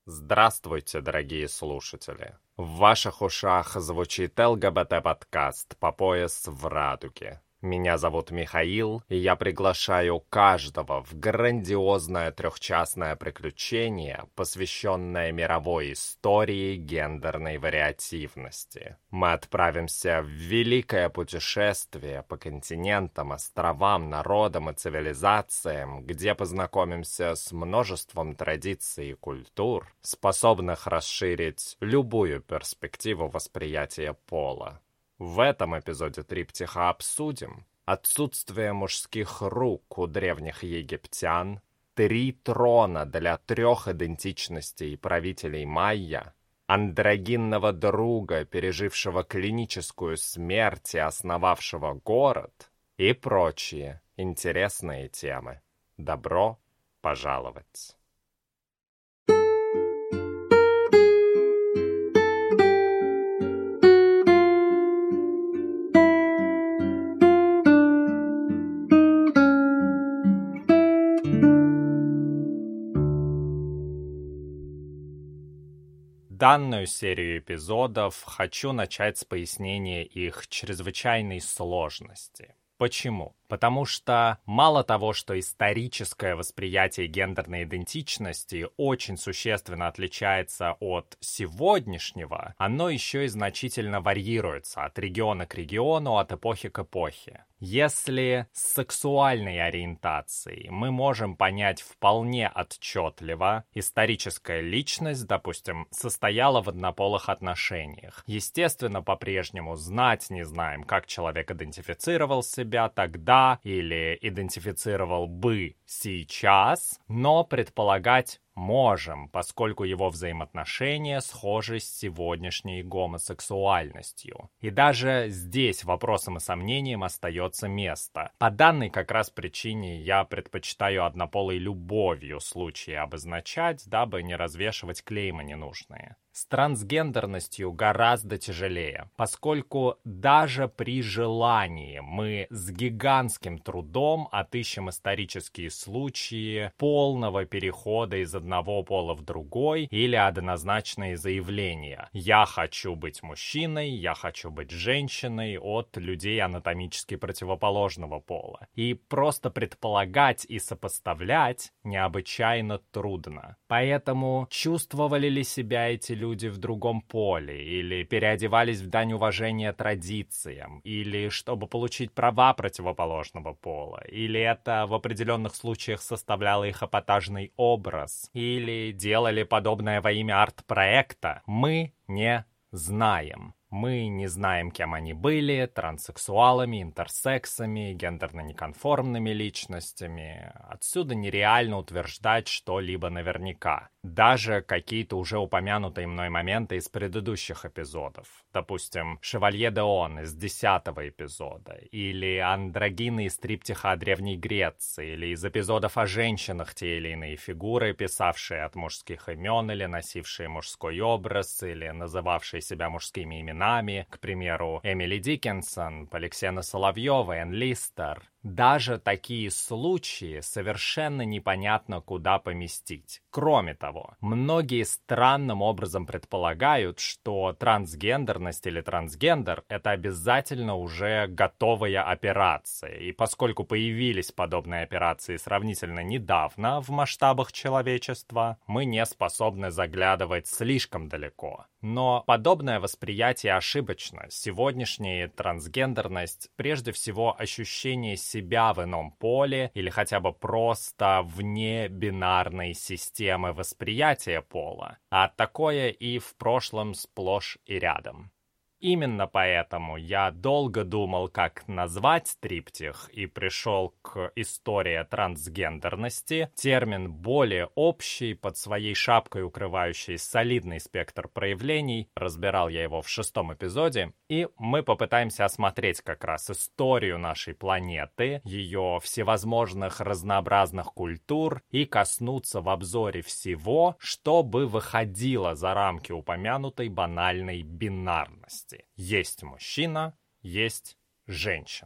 Здравствуйте, дорогие слушатели! В ваших ушах звучит ЛГБТ-подкаст «По пояс в радуге». Меня зовут Михаил, и я приглашаю каждого в грандиозное трехчастное приключение, посвященное мировой истории гендерной вариативности. Мы отправимся в великое путешествие по континентам, островам, народам и цивилизациям, где познакомимся с множеством традиций и культур, способных расширить любую перспективу восприятия пола. В этом эпизоде Триптиха обсудим отсутствие мужских рук у древних египтян, 3 трона для 3 идентичностей правителей майя, андрогинного друга, пережившего клиническую смерть и основавшего город, и прочие интересные темы. Добро пожаловать! Данную серию эпизодов хочу начать с пояснения их чрезвычайной сложности. Почему? Потому что мало того, что историческое восприятие гендерной идентичности очень существенно отличается от сегодняшнего, оно еще и значительно варьируется от региона к региону, от эпохи к эпохе. Если с сексуальной ориентацией мы можем понять вполне отчетливо, историческая личность, допустим, состояла в однополых отношениях. Естественно, по-прежнему знать не знаем, как человек идентифицировал себя тогда или идентифицировал бы сейчас, но предполагать можем, поскольку его взаимоотношения схожи с сегодняшней гомосексуальностью. И даже здесь вопросам и сомнениям остается место. По данной как раз причине я предпочитаю однополой любовью случаи обозначать, дабы не развешивать клеймы ненужные. С трансгендерностью гораздо тяжелее, поскольку даже при желании мы с гигантским трудом отыщем исторические случаи полного перехода из одного пола в другой или однозначные заявления «я хочу быть мужчиной», «я хочу быть женщиной» от людей анатомически противоположного пола. И просто предполагать и сопоставлять необычайно трудно. Поэтому чувствовали ли себя эти люди в другом поле, или переодевались в дань уважения традициям, или чтобы получить права противоположного пола, или это в определенных случаях составляло их эпатажный образ, или делали подобное во имя арт-проекта, мы не знаем. Мы не знаем, кем они были, транссексуалами, интерсексами, гендерно-неконформными личностями. Отсюда нереально утверждать что-либо наверняка. Даже какие-то уже упомянутые мной моменты из предыдущих эпизодов. Допустим, Шевалье Деон из 10-го эпизода, или андрогины из триптиха о Древней Греции, или из эпизодов о женщинах те или иные фигуры, писавшие от мужских имен, или носившие мужской образ, или называвшие себя мужскими именами, к примеру, Эмили Диккенсон, Поликсена Соловьева, Энн Листер. Даже такие случаи совершенно непонятно, куда поместить. Кроме того, многие странным образом предполагают, что трансгендерность или трансгендер — это обязательно уже готовая операция. И поскольку появились подобные операции сравнительно недавно в масштабах человечества, мы не способны заглядывать слишком далеко. Но подобное восприятие ошибочно. Сегодняшняя трансгендерность прежде всего ощущение себя в ином поле или хотя бы просто вне бинарной системы восприятия пола, а такое и в прошлом сплошь и рядом. Именно поэтому я долго думал, как назвать триптих, и пришел к истории трансгендерности. Термин более общий, под своей шапкой укрывающий солидный спектр проявлений. Разбирал я его в 6-м эпизоде. И мы попытаемся осмотреть как раз историю нашей планеты, ее всевозможных разнообразных культур и коснуться в обзоре всего, что бы выходило за рамки упомянутой банальной бинарности. Есть мужчина, есть женщина.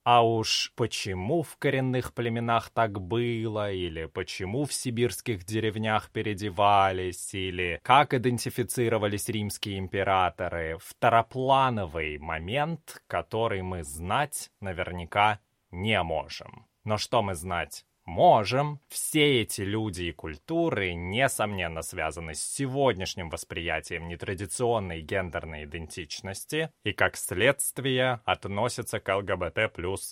А уж почему в коренных племенах так было, или почему в сибирских деревнях переодевались, или как идентифицировались римские императоры — второплановый момент, который мы знать наверняка не можем. Но что мы знать можем? Все эти люди и культуры, несомненно, связаны с сегодняшним восприятием нетрадиционной гендерной идентичности и, как следствие, относятся к ЛГБТ+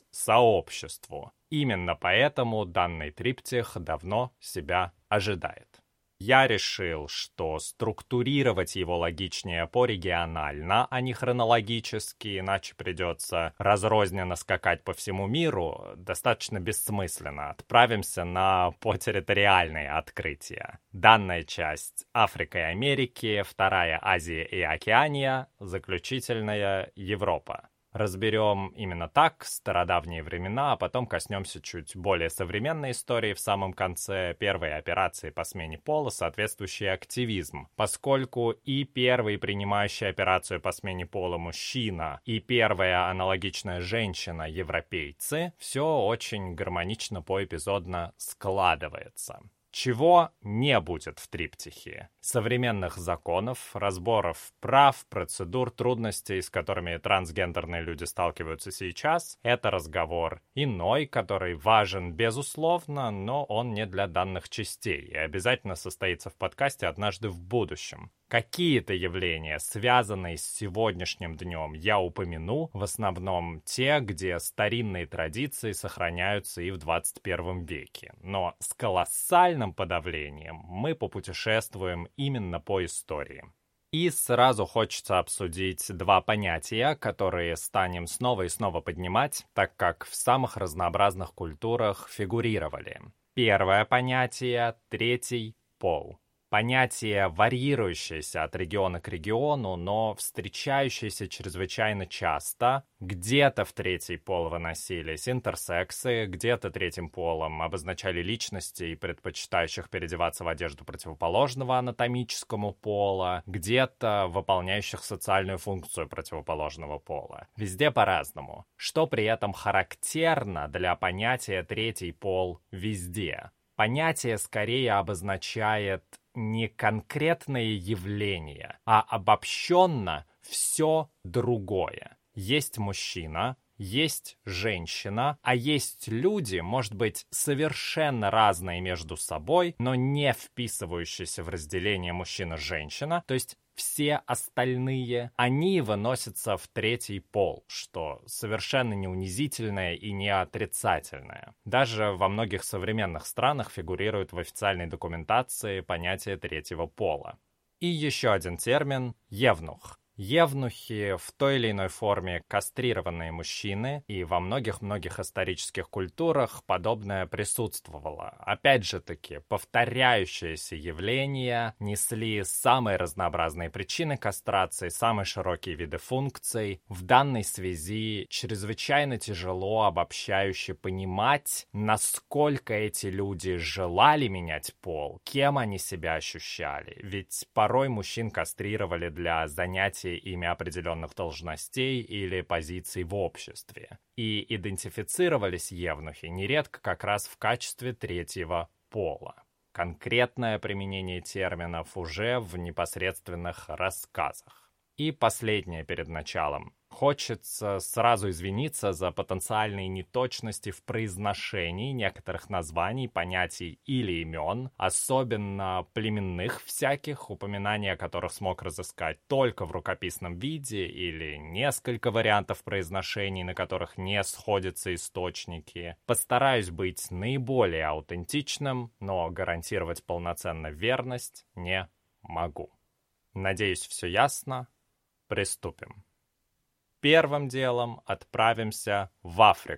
сообществу. Именно поэтому данный триптих давно себя ожидает. Я решил, что структурировать его логичнее порегионально, а не хронологически, иначе придется разрозненно скакать по всему миру, достаточно бессмысленно. Отправимся на потерриториальные открытия. Данная часть — Африка и Америки, вторая — Азия и Океания, заключительная — Европа. Разберем именно так стародавние времена, а потом коснемся чуть более современной истории в самом конце, первой операции по смене пола, соответствующий активизм. Поскольку и первый принимающий операцию по смене пола мужчина, и первая аналогичная женщина европейцы, все очень гармонично поэпизодно складывается. Чего не будет в триптихе? Современных законов, разборов прав, процедур, трудностей, с которыми трансгендерные люди сталкиваются сейчас. Это разговор иной, который важен безусловно, но он не для данных частей и обязательно состоится в подкасте однажды в будущем. Какие-то явления, связанные с сегодняшним днем, я упомяну, в основном те, где старинные традиции сохраняются и в 21 веке. Но с колоссальным подавлением мы попутешествуем именно по истории. И сразу хочется обсудить два понятия, которые станем снова и снова поднимать, так как в самых разнообразных культурах фигурировали. Первое понятие — третий пол. Понятие, варьирующееся от региона к региону, но встречающееся чрезвычайно часто. Где-то в третий пол выносились интерсексы, где-то третьим полом обозначали личностей, предпочитающих переодеваться в одежду противоположного анатомическому пола, где-то выполняющих социальную функцию противоположного пола. Везде по-разному. Что при этом характерно для понятия «третий пол» везде? Понятие скорее обозначает не конкретное явление, а обобщенно все другое. Есть мужчина, есть женщина, а есть люди, может быть, совершенно разные между собой, но не вписывающиеся в разделение мужчина-женщина, то есть все остальные, они выносятся в третий пол, что совершенно не унизительное и не отрицательное. Даже во многих современных странах фигурирует в официальной документации понятие третьего пола. И еще один термин — евнух. Евнухи в той или иной форме кастрированные мужчины, и во многих-многих исторических культурах подобное присутствовало. Опять же таки, повторяющиеся явления несли самые разнообразные причины кастрации, самые широкие виды функций. В данной связи чрезвычайно тяжело обобщающе понимать, насколько эти люди желали менять пол, кем они себя ощущали. Ведь порой мужчин кастрировали для занятий ими определенных должностей или позиций в обществе. И идентифицировались евнухи нередко как раз в качестве третьего пола. Конкретное применение терминов уже в непосредственных рассказах. И последнее перед началом. Хочется сразу извиниться за потенциальные неточности в произношении некоторых названий, понятий или имен, особенно племенных всяких, упоминания о которых смог разыскать только в рукописном виде, или несколько вариантов произношений, на которых не сходятся источники. Постараюсь быть наиболее аутентичным, но гарантировать полноценно верность не могу. Надеюсь, все ясно. Приступим. Первым делом отправимся в Африку.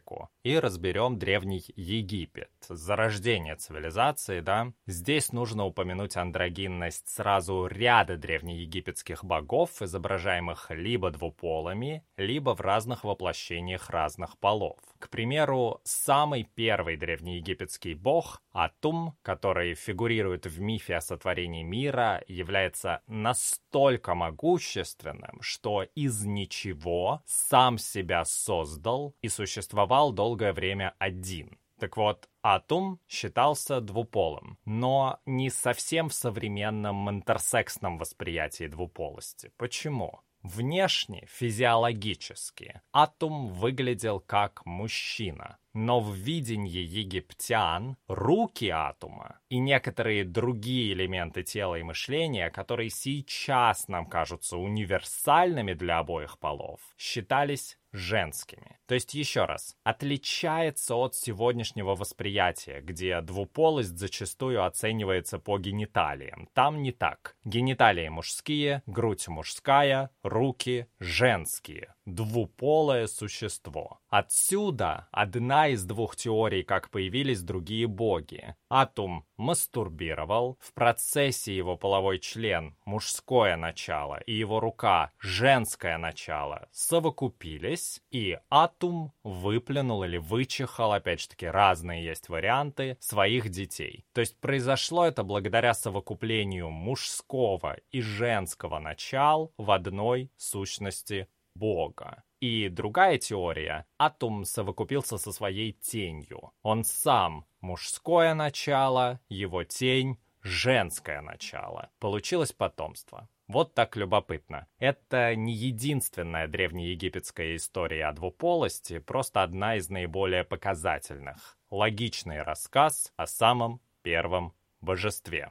и разберем Древний Египет, зарождение цивилизации, да. Здесь нужно упомянуть андрогинность сразу ряда древнеегипетских богов, изображаемых либо двуполыми, либо в разных воплощениях разных полов. К примеру, самый первый древнеегипетский бог Атум, который фигурирует в мифе о сотворении мира, является настолько могущественным, что из ничего сам себя создал и существовал долгое время один. Так вот, Атум считался двуполым, но не совсем в современном интерсексном восприятии двуполости. Почему? Внешне, физиологически, Атум выглядел как мужчина. Но в видении египтян руки Атума и некоторые другие элементы тела и мышления, которые сейчас нам кажутся универсальными для обоих полов, считались женскими. То есть, еще раз, отличается от сегодняшнего восприятия, где двуполость зачастую оценивается по гениталиям. Там не так. Гениталии мужские, грудь мужская, руки женские. Двуполое существо. Отсюда одна из двух теорий, как появились другие боги. Атум мастурбировал, в процессе его половой член, мужское начало, и его рука, женское начало, совокупились, и Атум выплюнул или вычихал, опять же таки разные есть варианты, своих детей. То есть произошло это благодаря совокуплению мужского и женского начал в одной сущности Бога. И другая теория. Атум совокупился со своей тенью. Он сам мужское начало, его тень женское начало. Получилось потомство. Вот так любопытно. Это не единственная древнеегипетская история о двуполости, просто одна из наиболее показательных. Логичный рассказ о самом первом божестве.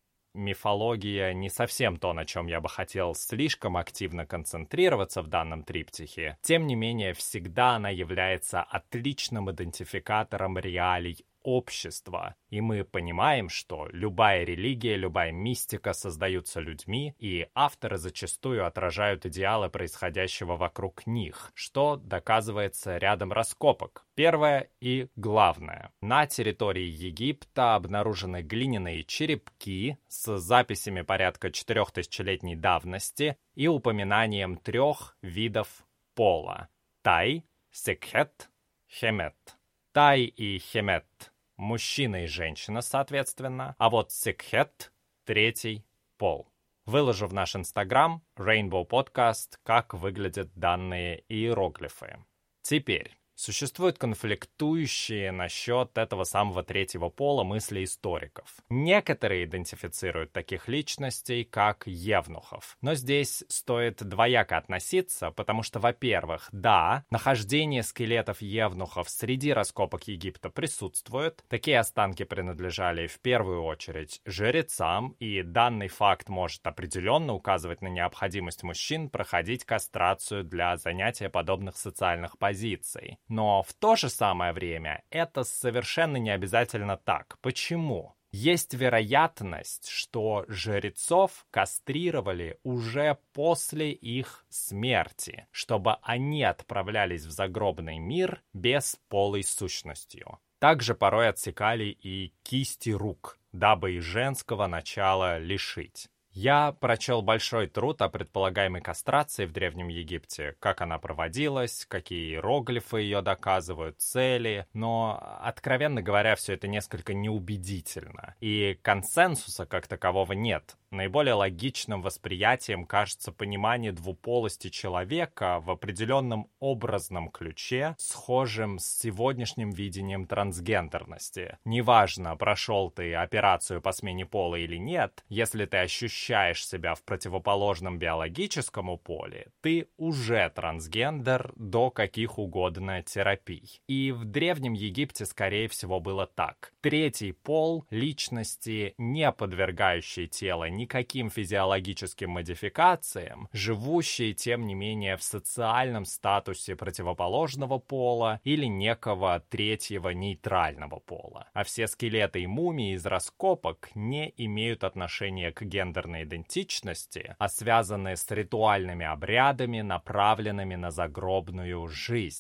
Мифология не совсем то, на чем я бы хотел слишком активно концентрироваться в данном триптихе. Тем не менее, всегда она является отличным идентификатором реалий общества. И мы понимаем, что любая религия, любая мистика создаются людьми, и авторы зачастую отражают идеалы происходящего вокруг них, что доказывается рядом раскопок. Первое и главное. На территории Египта обнаружены глиняные черепки с записями порядка 4000-летней давности и упоминанием 3 видов пола. Тай, Секхет, Хемет. Тай и Хемет – мужчина и женщина, соответственно, а вот Секхет – 3-й пол. Выложу в наш Инстаграм Rainbow Podcast, как выглядят данные иероглифы. Теперь. Существуют конфликтующие насчет этого самого 3-го пола мысли историков. Некоторые идентифицируют таких личностей, как евнухов. Но здесь стоит двояко относиться, потому что, во-первых, да, нахождение скелетов евнухов среди раскопок Египта присутствует. Такие останки принадлежали в первую очередь жрецам, и данный факт может определенно указывать на необходимость мужчин проходить кастрацию для занятия подобных социальных позиций. Но в то же самое время это совершенно не обязательно так. Почему? Есть вероятность, что жрецов кастрировали уже после их смерти, чтобы они отправлялись в загробный мир бесполой сущностью. Также порой отсекали и кисти рук, дабы и женского начала лишить. Я прочел большой труд о предполагаемой кастрации в Древнем Египте, как она проводилась, какие иероглифы ее доказывают, цели, но, откровенно говоря, все это несколько неубедительно, и консенсуса как такового нет. Наиболее логичным восприятием кажется понимание двуполости человека в определенном образном ключе, схожим с сегодняшним видением трансгендерности. Неважно, прошел ты операцию по смене пола или нет, если ты ощущаешь себя в противоположном биологическому поле, ты уже трансгендер до каких угодно терапий. И в Древнем Египте, скорее всего, было так. 3-й пол личности, не подвергающей тело никаким физиологическим модификациям, живущие, тем не менее, в социальном статусе противоположного пола или некого 3-го нейтрального пола. А все скелеты и мумии из раскопок не имеют отношения к гендерной идентичности, а связаны с ритуальными обрядами, направленными на загробную жизнь.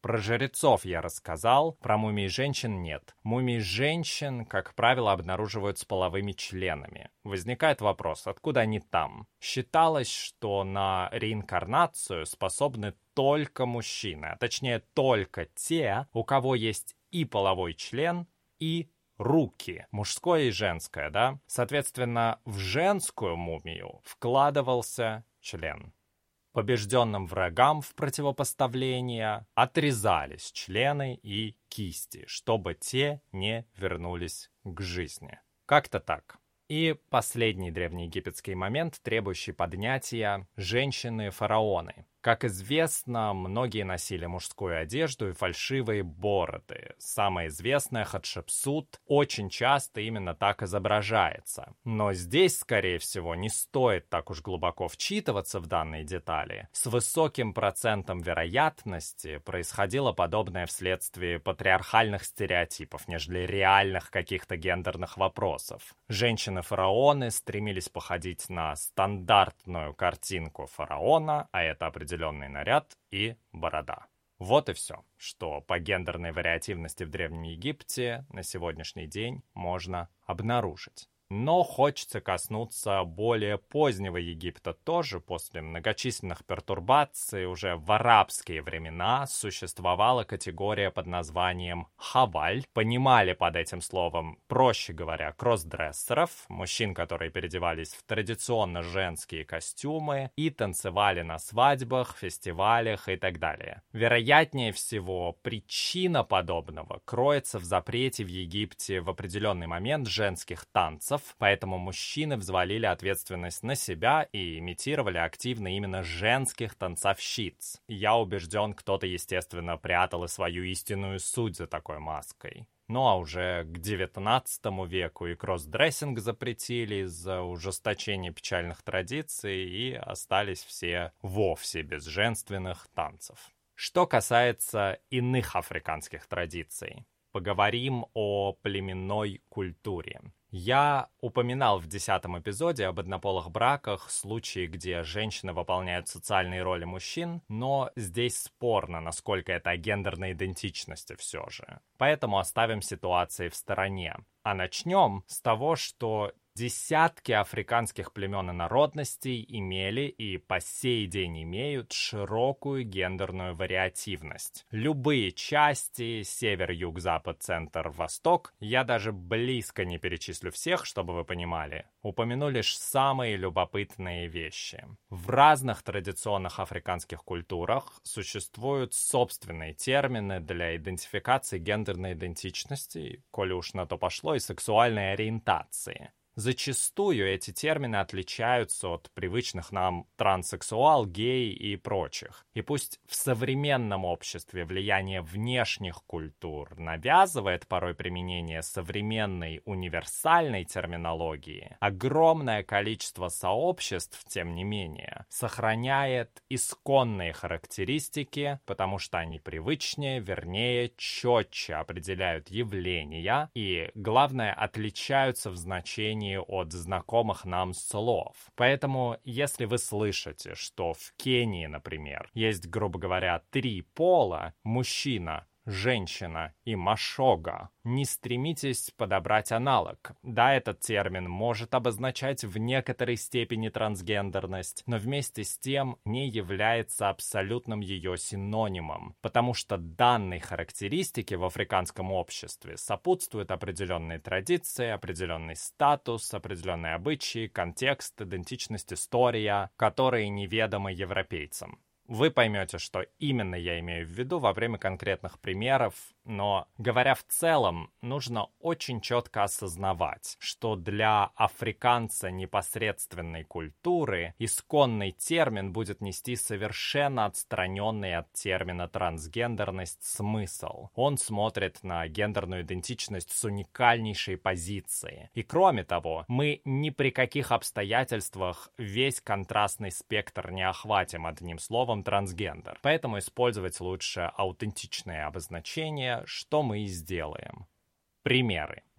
Про жрецов я рассказал, про мумий женщин нет. Мумий женщин, как правило, обнаруживают с половыми членами. Возникает вопрос, откуда они там? Считалось, что на реинкарнацию способны только мужчины, а точнее только те, у кого есть и половой член, и руки, мужское и женское, да? Соответственно, в женскую мумию вкладывался член. Побежденным врагам в противопоставление отрезались члены и кисти, чтобы те не вернулись к жизни. Как-то так. И последний древнеегипетский момент, требующий поднятия – женщины-фараоны. Как известно, многие носили мужскую одежду и фальшивые бороды. Самая известная Хатшепсут очень часто именно так изображается. Но здесь, скорее всего, не стоит так уж глубоко вчитываться в данные детали. С высоким процентом вероятности происходило подобное вследствие патриархальных стереотипов, нежели реальных каких-то гендерных вопросов. Женщины-фараоны стремились походить на стандартную картинку фараона, а это определенный наряд и борода. Вот и все, что по гендерной вариативности в Древнем Египте на сегодняшний день можно обнаружить. Но хочется коснуться более позднего Египта тоже. После многочисленных пертурбаций уже в арабские времена существовала категория под названием хаваль. Понимали под этим словом, проще говоря, кроссдрессеров, мужчин, которые переодевались в традиционно женские костюмы и танцевали на свадьбах, фестивалях и так далее. Вероятнее всего, причина подобного кроется в запрете в Египте в определенный момент женских танцев, поэтому мужчины взвалили ответственность на себя и имитировали активно именно женских танцовщиц. Я убежден, кто-то, естественно, прятал и свою истинную суть за такой маской. Ну а уже к 19 веку и кроссдрессинг запретили из-за ужесточения печальных традиций, и остались все вовсе без женственных танцев. Что касается иных африканских традиций, поговорим о племенной культуре. Я упоминал в 10-м эпизоде об однополых браках, случаи, где женщины выполняют социальные роли мужчин, но здесь спорно, насколько это о гендерной идентичности все же. Поэтому оставим ситуации в стороне. А начнем с того, что десятки африканских племен и народностей имели и по сей день имеют широкую гендерную вариативность. Любые части, север, юг, запад, центр, восток, я даже близко не перечислю всех, чтобы вы понимали, упомяну лишь самые любопытные вещи. В разных традиционных африканских культурах существуют собственные термины для идентификации гендерной идентичности, коли уж на то пошло, и сексуальной ориентации. Зачастую эти термины отличаются от привычных нам транссексуал, гей и прочих. И пусть в современном обществе влияние внешних культур навязывает порой применение современной универсальной терминологии, огромное количество сообществ, тем не менее, сохраняет исконные характеристики, потому что они привычнее, вернее, четче определяют явления и, главное, отличаются в значении от знакомых нам слов. Поэтому, если вы слышите, что в Кении, например, есть, грубо говоря, 3 пола – мужчина, женщина и машога, не стремитесь подобрать аналог. Да, этот термин может обозначать в некоторой степени трансгендерность, но вместе с тем не является абсолютным ее синонимом, потому что данной характеристике в африканском обществе сопутствуют определенные традиции, определенный статус, определенные обычаи, контекст, идентичность, история, которые неведомы европейцам. Вы поймете, что именно я имею в виду во время конкретных примеров, но, говоря в целом, нужно очень четко осознавать, что для африканца непосредственной культуры исконный термин будет нести совершенно отстраненный от термина трансгендерность смысл. Он смотрит на гендерную идентичность с уникальнейшей позиции. И кроме того, мы ни при каких обстоятельствах весь контрастный спектр не охватим одним словом трансгендер. Поэтому использовать лучше аутентичные обозначения, что мы и сделаем. Примеры.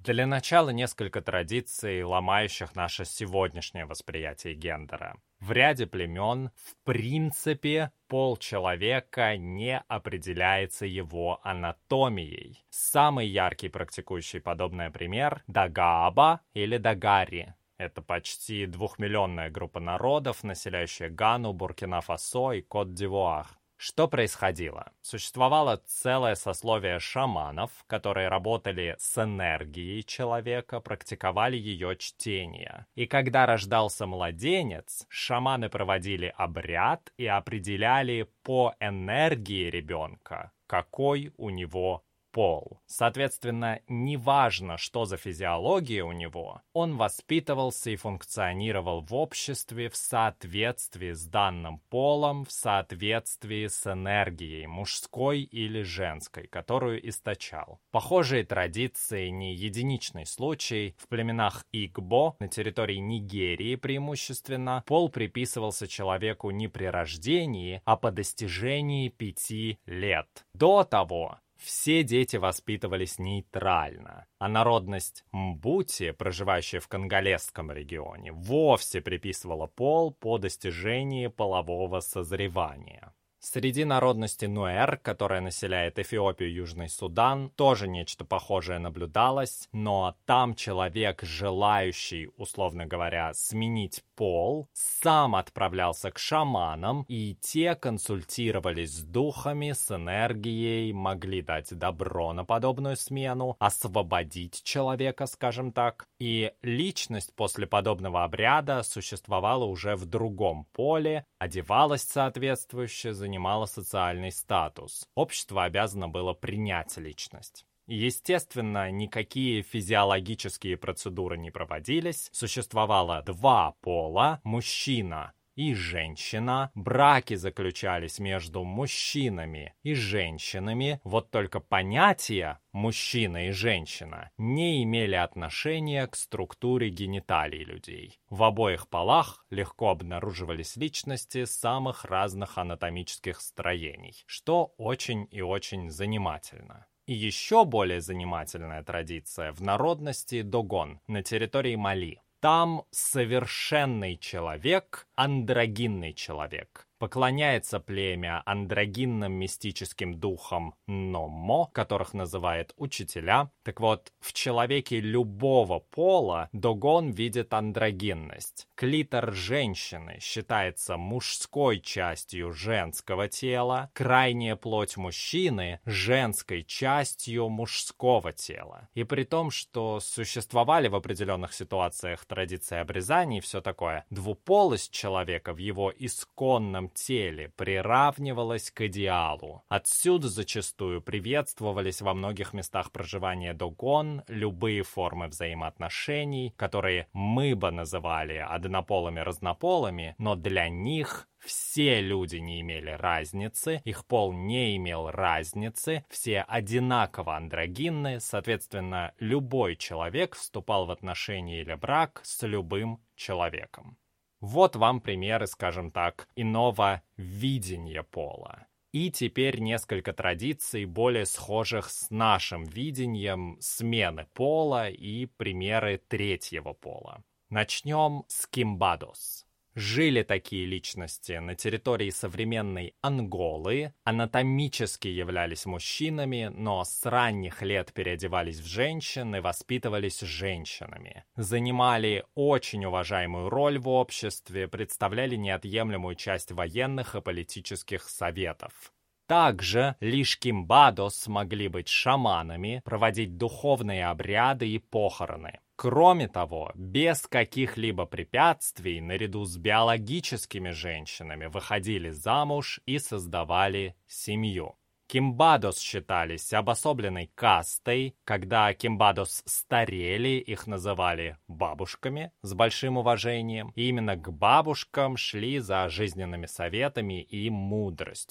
Для начала несколько традиций, ломающих наше сегодняшнее восприятие гендера. В ряде племен, в принципе, пол человека не определяется его анатомией. Самый яркий практикующий подобный пример – Дагаба или Дагари. Это почти 2-миллионная группа народов, населяющая Гану, Буркина-Фасо и Кот-д'Ивуар. Что происходило? Существовало целое сословие шаманов, которые работали с энергией человека, практиковали ее чтение. И когда рождался младенец, шаманы проводили обряд и определяли по энергии ребенка, какой у него пол. Соответственно, неважно, что за физиология у него, он воспитывался и функционировал в обществе в соответствии с данным полом, в соответствии с энергией, мужской или женской, которую источал. Похожие традиции не единичный случай. В племенах Игбо, на территории Нигерии преимущественно, пол приписывался человеку не при рождении, а по достижении 5 лет. До того все дети воспитывались нейтрально, а народность Мбути, проживающая в конголезском регионе, вовсе приписывала пол по достижении полового созревания. Среди народности Нуэр, которая населяет Эфиопию и Южный Судан, тоже нечто похожее наблюдалось, но там человек, желающий, условно говоря, сменить пол, сам отправлялся к шаманам, и те консультировались с духами, с энергией, могли дать добро на подобную смену, освободить человека, скажем так. И личность после подобного обряда существовала уже в другом поле, одевалась соответствующе, занимала социальный статус. Общество обязано было принять личность. Естественно, никакие физиологические процедуры не проводились. Существовало 2 пола – мужчина и женщина. Браки заключались между мужчинами и женщинами. Вот только понятия «мужчина» и «женщина» не имели отношения к структуре гениталий людей. В обоих полах легко обнаруживались личности самых разных анатомических строений, что очень и очень занимательно. И еще более занимательная традиция в народности Догон на территории Мали. Там совершенный человек, андрогинный человек. Поклоняется племя андрогинным мистическим духам Номмо, которых называют учителя. Так вот, в человеке любого пола Догон видит андрогинность. Клитор женщины считается мужской частью женского тела, крайняя плоть мужчины – женской частью мужского тела. И при том, что существовали в определенных ситуациях традиции обрезаний и все такое, двуполость человека в его исконном теле приравнивалась к идеалу. Отсюда зачастую приветствовались во многих местах проживания Догон любые формы взаимоотношений, которые мы бы называли однополыми-разнополыми, но для них все люди не имели разницы, их пол не имел разницы, все одинаково андрогинны, соответственно, любой человек вступал в отношения или брак с любым человеком. Вот вам примеры, скажем так, иного видения пола. И теперь несколько традиций, более схожих с нашим видением смены пола и примеры третьего пола. Начнем с Кимбадос. Жили такие личности на территории современной Анголы, анатомически являлись мужчинами, но с ранних лет переодевались в женщин и воспитывались женщинами. Занимали очень уважаемую роль в обществе, представляли неотъемлемую часть военных и политических советов. Также лишь Кимбадос могли быть шаманами, проводить духовные обряды и похороны. Кроме того, без каких-либо препятствий, наряду с биологическими женщинами, выходили замуж и создавали семью. Кимбадос считались обособленной кастой. Когда кимбадос старели, их называли бабушками с большим уважением. И именно к бабушкам шли за жизненными советами и мудростью.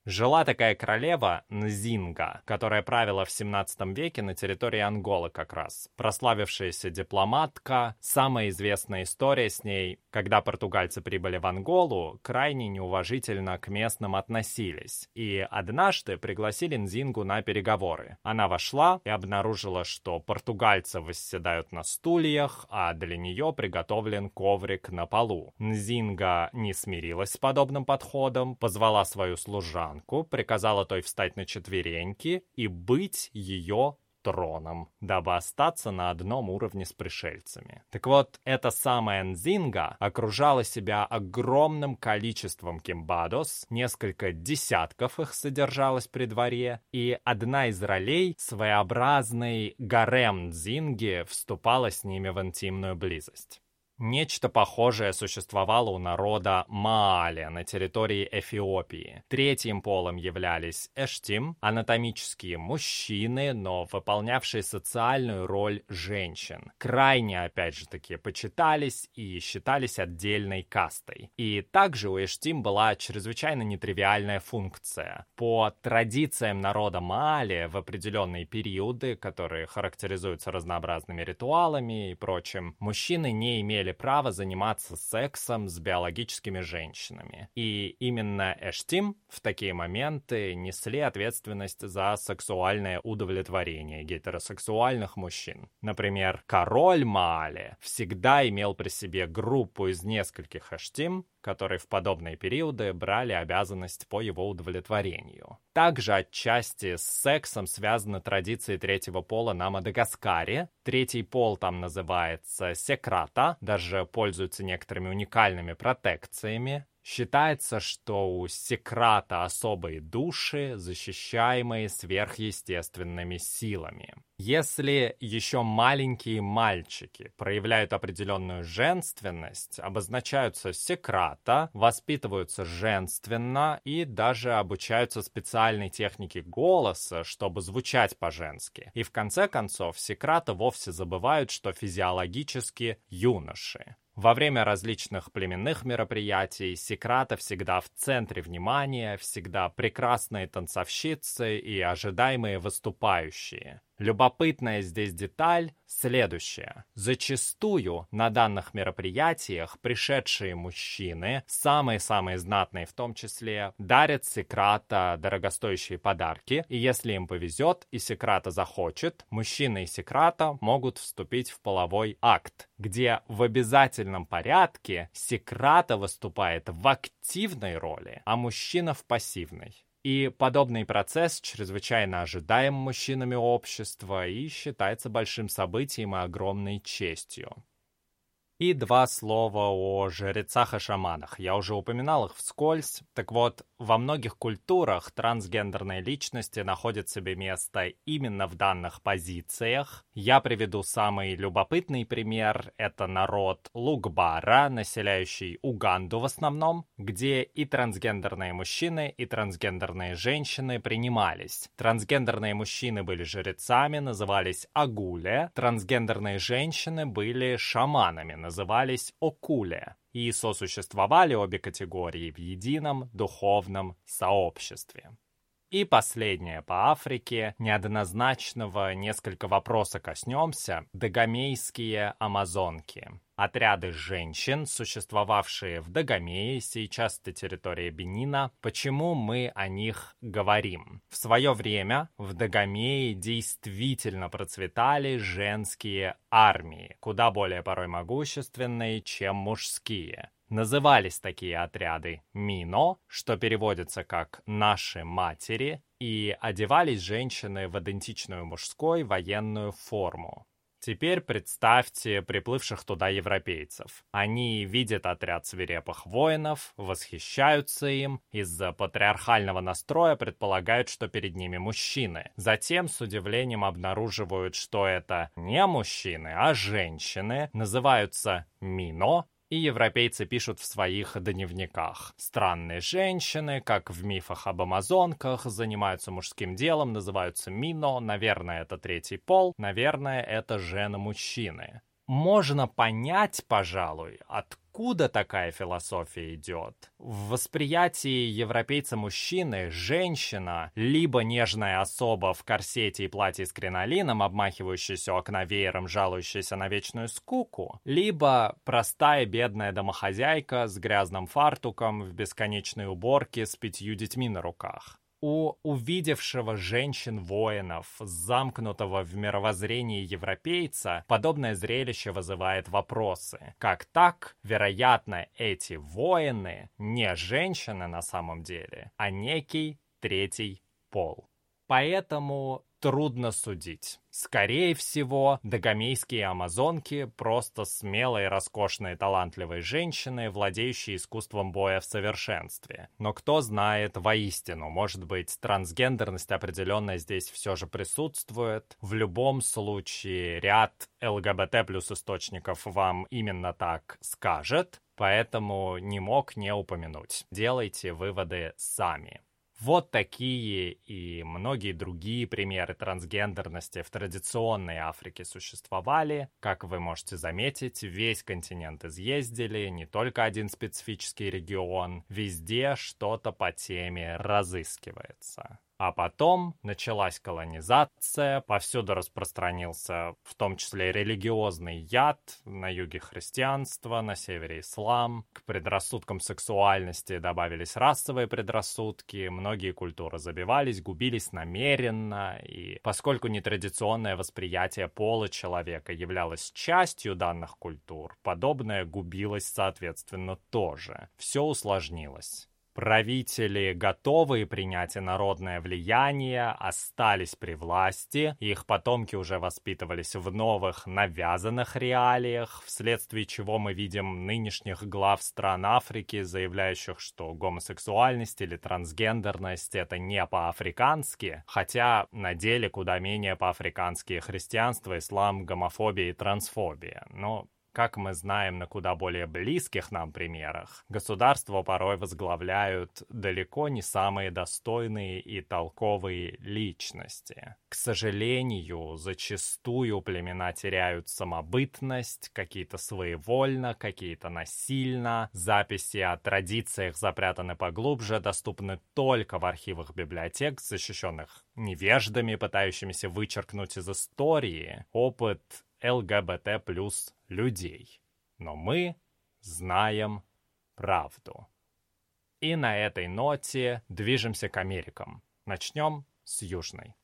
Жила такая королева Нзинга, которая правила в 17 веке на территории Анголы как раз. Прославившаяся дипломатка, самая известная история с ней, когда португальцы прибыли в Анголу, крайне неуважительно к местным относились. И однажды пригласили Нзингу на переговоры. Она вошла и обнаружила, что португальцы восседают на стульях, а для нее приготовлен коврик на полу. Нзинга не смирилась с подобным подходом, позвала свою служанку, приказала той встать на четвереньки и быть ее троном, дабы остаться на одном уровне с пришельцами. Так вот, эта самая Нзинга окружала себя огромным количеством кимбадос, несколько десятков их содержалось при дворе, и одна из ролей, своеобразный гарем Нзинги, вступала с ними в интимную близость. Нечто похожее существовало у народа Маале на территории Эфиопии. Третьим полом являлись эштим, анатомические мужчины, но выполнявшие социальную роль женщин. Крайне, опять же таки, почитались и считались отдельной кастой. И также у эштим была чрезвычайно нетривиальная функция. По традициям народа Маале в определенные периоды, которые характеризуются разнообразными ритуалами и прочим, мужчины не имели право заниматься сексом с биологическими женщинами. И именно эштим в такие моменты несли ответственность за сексуальное удовлетворение гетеросексуальных мужчин. Например, король Маале всегда имел при себе группу из нескольких эштим, которые в подобные периоды брали обязанность по его удовлетворению. Также отчасти с сексом связаны традиции третьего пола на Мадагаскаре. Третий пол там называется секрата, даже пользуется некоторыми уникальными протекциями. Считается, что у секрата особые души, защищаемые сверхъестественными силами. Если еще маленькие мальчики проявляют определенную женственность, обозначаются секрата, воспитываются женственно и даже обучаются специальной технике голоса, чтобы звучать по-женски. И в конце концов, секрата вовсе забывают, что физиологически юноши. Во время различных племенных мероприятий секрата всегда в центре внимания, всегда прекрасные танцовщицы и ожидаемые выступающие. Любопытная здесь деталь следующая. Зачастую на данных мероприятиях пришедшие мужчины, самые-самые знатные в том числе, дарят секрата дорогостоящие подарки, и если им повезет и секрата захочет, мужчины и секрата могут вступить в половой акт, где в обязательном порядке секрата выступает в активной роли, а мужчина в пассивной. И подобный процесс чрезвычайно ожидаем мужчинами общества и считается большим событием и огромной честью. И два слова о жрецах и шаманах. Я уже упоминал их вскользь. Так вот, во многих культурах трансгендерные личности находят себе место именно в данных позициях. Я приведу самый любопытный пример. Это народ Лугбара, населяющий Уганду в основном, где и трансгендерные мужчины, и трансгендерные женщины принимались. Трансгендерные мужчины были жрецами, назывались агуле. Трансгендерные женщины были шаманами, назывались окуле. И сосуществовали обе категории в едином духовном сообществе. И последнее по Африке, неоднозначного несколько вопроса коснемся, дагомейские амазонки. Отряды женщин, существовавшие в Дагомее, сейчас это территория Бенина. Почему мы о них говорим? В свое время в Дагомее действительно процветали женские армии, куда более порой могущественные, чем мужские. Назывались такие отряды «Мино», что переводится как «наши матери», и одевались женщины в идентичную мужской военную форму. Теперь представьте приплывших туда европейцев. Они видят отряд свирепых воинов, восхищаются им, из-за патриархального настроя предполагают, что перед ними мужчины. Затем с удивлением обнаруживают, что это не мужчины, а женщины, называются «Мино», и европейцы пишут в своих дневниках. Странные женщины, как в мифах об амазонках, занимаются мужским делом, называются мино, наверное, это третий пол, наверное, это жены-мужчины. Можно понять, пожалуй, откуда Откуда такая философия идет? В восприятии европейца мужчины женщина либо нежная особа в корсете и платье с кринолином, обмахивающаяся у окна веером, жалующаяся на вечную скуку, либо простая бедная домохозяйка с грязным фартуком в бесконечной уборке с 5 детьми на руках. У увидевшего женщин-воинов, замкнутого в мировоззрении европейца, подобное зрелище вызывает вопросы. Как так? Вероятно, эти воины не женщины на самом деле, а некий третий пол. Поэтому трудно судить. Скорее всего, дагомейские амазонки просто смелые, роскошные, талантливые женщины, владеющие искусством боя в совершенстве. Но кто знает воистину, может быть, трансгендерность определенная здесь все же присутствует. В любом случае, ряд ЛГБТ плюс источников вам именно так скажет, поэтому не мог не упомянуть. Делайте выводы сами. Вот такие и многие другие примеры трансгендерности в традиционной Африке существовали. Как вы можете заметить, весь континент изъездили, не только один специфический регион. Везде что-то по теме разыскивается. А потом началась колонизация, повсюду распространился в том числе религиозный яд, на юге христианство, на севере ислам. К предрассудкам сексуальности добавились расовые предрассудки, многие культуры забивались, губились намеренно, и поскольку нетрадиционное восприятие пола человека являлось частью данных культур, подобное губилось соответственно тоже. Все усложнилось. Правители, готовые принять инородное влияние, остались при власти, их потомки уже воспитывались в новых навязанных реалиях, вследствие чего мы видим нынешних глав стран Африки, заявляющих, что гомосексуальность или трансгендерность — это не по-африкански, хотя на деле куда менее по-африкански христианство, ислам, гомофобия и трансфобия. Но как мы знаем на куда более близких нам примерах, государства порой возглавляют далеко не самые достойные и толковые личности. К сожалению, зачастую племена теряют самобытность, какие-то своевольно, какие-то насильно. Записи о традициях запрятаны поглубже, доступны только в архивах библиотек, защищенных невеждами, пытающимися вычеркнуть из истории опыт ЛГБТ плюс людей. Но мы знаем правду. И на этой ноте движемся к Америкам. Начнем с Южной.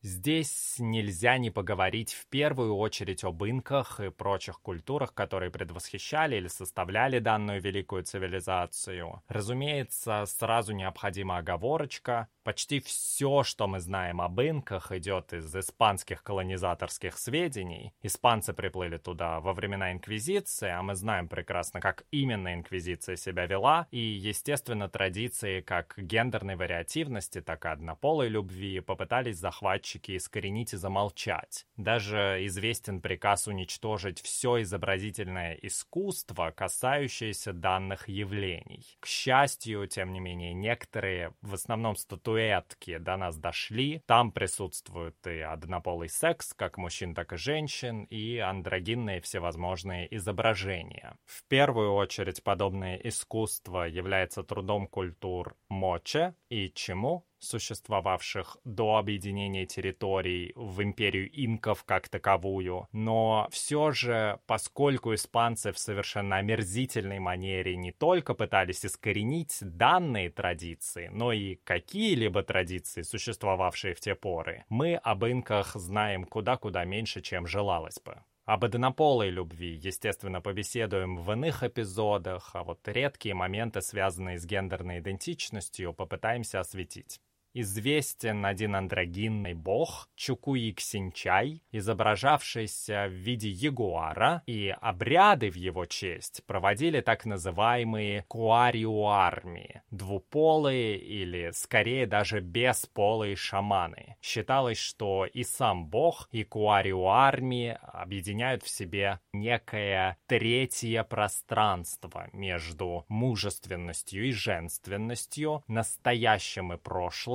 Здесь нельзя не поговорить в первую очередь об инках и прочих культурах, которые предвосхищали или составляли данную великую цивилизацию. Разумеется, сразу необходима оговорочка. Почти все, что мы знаем об инках, идет из испанских колонизаторских сведений. Испанцы приплыли туда во времена Инквизиции, а мы знаем прекрасно, как именно Инквизиция себя вела, и, естественно, традиции как гендерной вариативности, так и однополой любви попытались захватчики искоренить и замолчать. Даже известен приказ уничтожить все изобразительное искусство, касающееся данных явлений. К счастью, тем не менее, некоторые, в основном статуэтки, до нас дошли. Там присутствует и однополый секс, как мужчин, так и женщин, и андрогинные всевозможные изображения. В первую очередь, подобное искусство является трудом культур Моче и Чему, существовавших до объединения территорий в империю инков как таковую. Но все же, поскольку испанцы в совершенно омерзительной манере не только пытались искоренить данные традиции, но и какие-либо традиции, существовавшие в те поры, мы об инках знаем куда-куда меньше, чем желалось бы. Об однополой любви, естественно, побеседуем в иных эпизодах, а вот редкие моменты, связанные с гендерной идентичностью, попытаемся осветить. Известен один андрогинный бог Чукуиксинчай, изображавшийся в виде ягуара, и обряды в его честь проводили так называемые куариуарми, двуполые или, скорее, даже бесполые шаманы. Считалось, что и сам бог, и куариуарми объединяют в себе некое третье пространство между мужественностью и женственностью, настоящим и прошлым,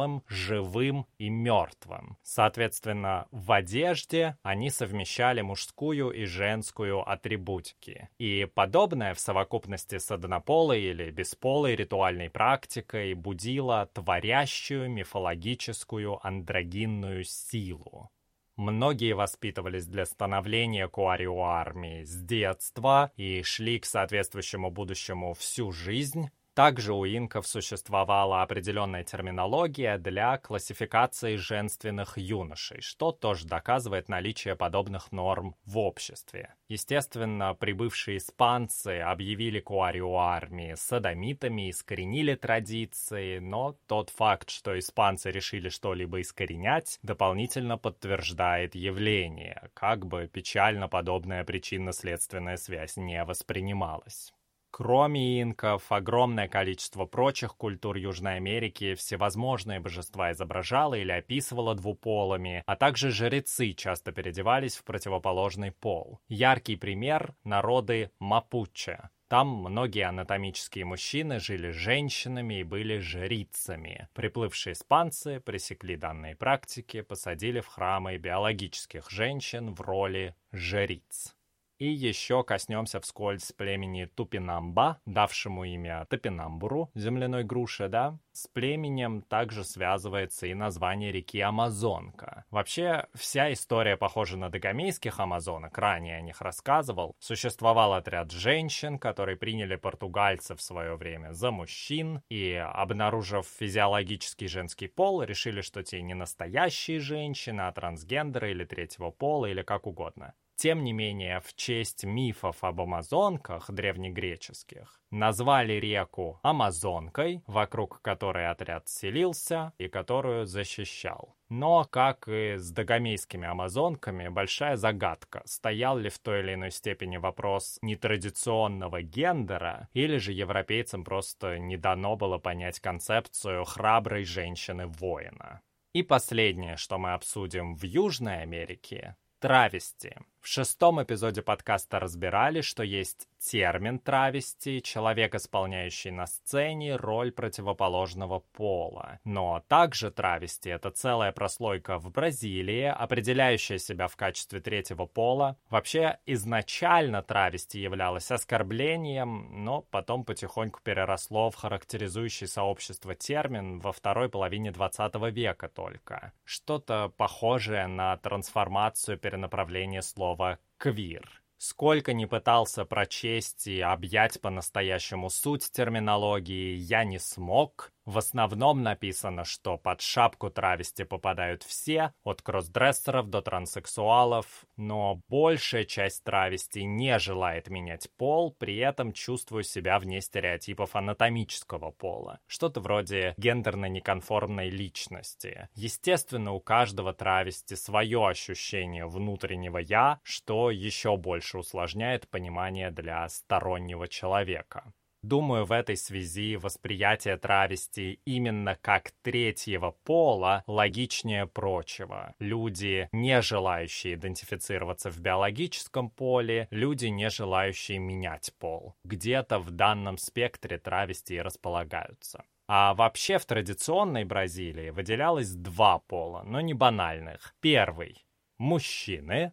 целым, живым и мертвым. Соответственно, в одежде они совмещали мужскую и женскую атрибутики. И подобное в совокупности с однополой или бесполой ритуальной практикой будило творящую мифологическую андрогинную силу. Многие воспитывались для становления куарио-армии с детства и шли к соответствующему будущему всю жизнь. Также у инков существовала определенная терминология для классификации женственных юношей, что тоже доказывает наличие подобных норм в обществе. Естественно, прибывшие испанцы объявили куарио-армии содомитами, искоренили традиции, но тот факт, что испанцы решили что-либо искоренять, дополнительно подтверждает явление, как бы печально подобная причинно-следственная связь не воспринималась. Кроме инков, огромное количество прочих культур Южной Америки всевозможные божества изображало или описывало двуполыми, а также жрецы часто переодевались в противоположный пол. Яркий пример — народы Мапуче. Там многие анатомические мужчины жили женщинами и были жрицами. Приплывшие испанцы пресекли данные практики, посадили в храмы биологических женщин в роли жриц. И еще коснемся вскользь племени Тупинамба, давшему имя Топинамбуру, земляной груше, да? С племенем также связывается и название реки Амазонка. Вообще, вся история похожа на дагомейских амазонок, ранее о них рассказывал. Существовал отряд женщин, которые приняли португальцев в свое время за мужчин, и, обнаружив физиологический женский пол, решили, что те не настоящие женщины, а трансгендеры или третьего пола, или как угодно. Тем не менее, в честь мифов об амазонках древнегреческих назвали реку Амазонкой, вокруг которой отряд селился и которую защищал. Но, как и с дагомейскими амазонками, большая загадка, стоял ли в той или иной степени вопрос нетрадиционного гендера, или же европейцам просто не дано было понять концепцию храброй женщины-воина. И последнее, что мы обсудим в Южной Америке — травести. В 6-м эпизоде подкаста разбирали, что есть термин травести — человек, исполняющий на сцене роль противоположного пола. Но также травести — это целая прослойка в Бразилии, определяющая себя в качестве третьего пола. Вообще, изначально травести являлось оскорблением, но потом потихоньку переросло в характеризующий сообщество термин во второй половине 20 века только. Что-то похожее на трансформацию перенаправления слова «квир». Сколько ни пытался прочесть и объять по-настоящему суть терминологии, я не смог. В основном написано, что под шапку травести попадают все, от кроссдрессеров до транссексуалов, но большая часть травести не желает менять пол, при этом чувствуя себя вне стереотипов анатомического пола. Что-то вроде гендерно-неконформной личности. Естественно, у каждого травести свое ощущение внутреннего «я», что еще больше усложняет понимание для стороннего человека. Думаю, в этой связи восприятие травести именно как третьего пола логичнее прочего. Люди, не желающие идентифицироваться в биологическом поле, люди, не желающие менять пол. Где-то в данном спектре травести и располагаются. А вообще в традиционной Бразилии выделялось два пола, но не банальных. Первый — мужчины,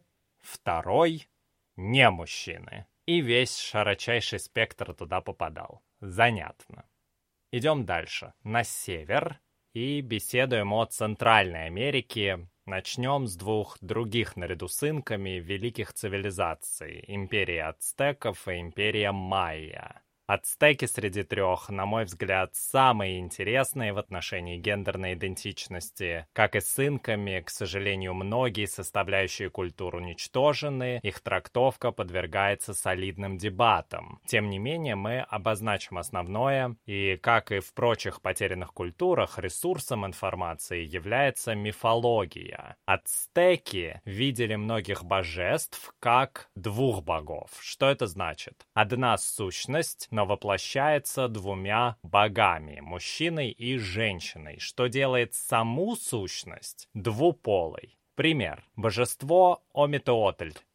второй — не мужчины. И весь широчайший спектр туда попадал. Занятно. Идем дальше. На север. И беседуем о Центральной Америке. Начнем с двух других наряду с инками великих цивилизаций. Империя ацтеков и империя майя. Ацтеки среди трех, на мой взгляд, самые интересные в отношении гендерной идентичности. Как и с инками, к сожалению, многие составляющие культур уничтожены, их трактовка подвергается солидным дебатам. Тем не менее, мы обозначим основное, и, как и в прочих потерянных культурах, ресурсом информации является мифология. Ацтеки видели многих божеств как двух богов. Что это значит? Одна сущность, но воплощается двумя богами, мужчиной и женщиной, что делает саму сущность двуполой. Пример. Божество Омитеотль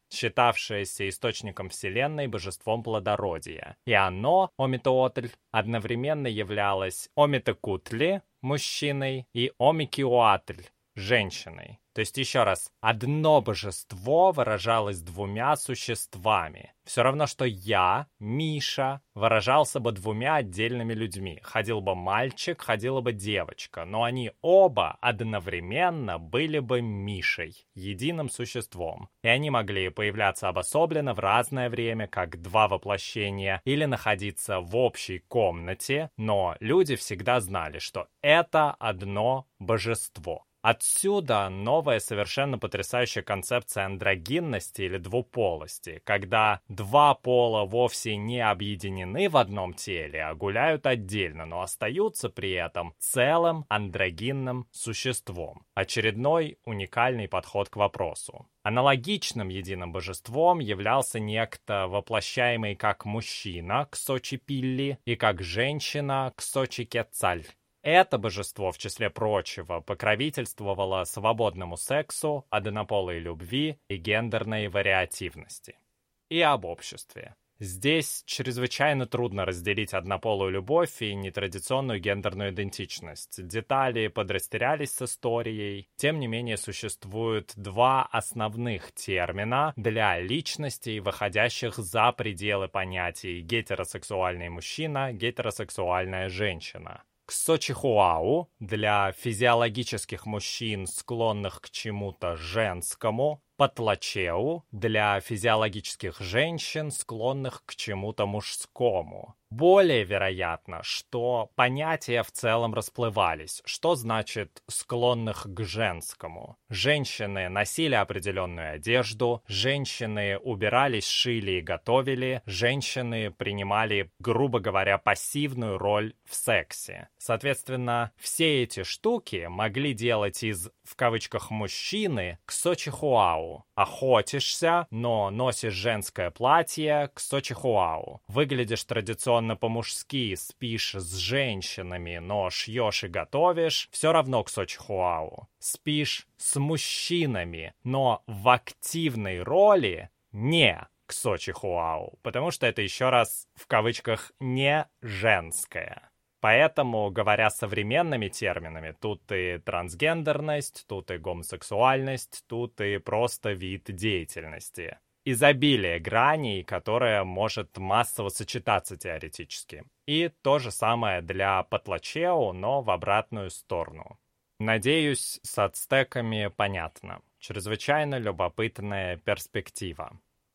считавшееся источником Вселенной, божеством плодородия. И оно, Омитоотль, одновременно являлось Омитекутли, мужчиной, и Омикиуатль, женщиной. То есть, еще раз, одно божество выражалось двумя существами. Все равно, что я, Миша, выражался бы двумя отдельными людьми. Ходил бы мальчик, ходила бы девочка, но они оба одновременно были бы Мишей, единым существом. И они могли появляться обособленно в разное время, как два воплощения, или находиться в общей комнате, но люди всегда знали, что это одно божество. Отсюда новая совершенно потрясающая концепция андрогинности или двуполости, когда два пола вовсе не объединены в одном теле, а гуляют отдельно, но остаются при этом целым андрогинным существом. Очередной уникальный подход к вопросу. Аналогичным единым божеством являлся некто, воплощаемый как мужчина, Ксочи-Пилли, и как женщина, Ксочи-Кецаль. Это божество, в числе прочего, покровительствовало свободному сексу, однополой любви и гендерной вариативности. И об обществе. Здесь чрезвычайно трудно разделить однополую любовь и нетрадиционную гендерную идентичность. Детали подрастерялись с историей. Тем не менее, существуют два основных термина для личностей, выходящих за пределы понятий гетеросексуальный мужчина, гетеросексуальная женщина. Ксочихуау для физиологических мужчин, склонных к чему-то женскому, Патлачеу для физиологических женщин, склонных к чему-то мужскому. Более вероятно, что понятия в целом расплывались. Что значит «склонных к женскому»? Женщины носили определенную одежду, женщины убирались, шили и готовили, женщины принимали, грубо говоря, пассивную роль в сексе. Соответственно, все эти штуки могли делать из, в кавычках, мужчины ксочихуау. Охотишься, но носишь женское платье, ксочихуау. Выглядишь традиционно по-мужски, спишь с женщинами, но шьешь и готовишь, все равно ксочихуау. Спишь с мужчинами, но в активной роли не ксочихуау, потому что это, еще раз, в кавычках, не женское. Поэтому, говоря современными терминами, тут и трансгендерность, тут и гомосексуальность, тут и просто вид деятельности. Изобилие граней, которое может массово сочетаться теоретически. И то же самое для Патлачеу, но в обратную сторону. Надеюсь, с ацтеками понятно. Чрезвычайно любопытная перспектива.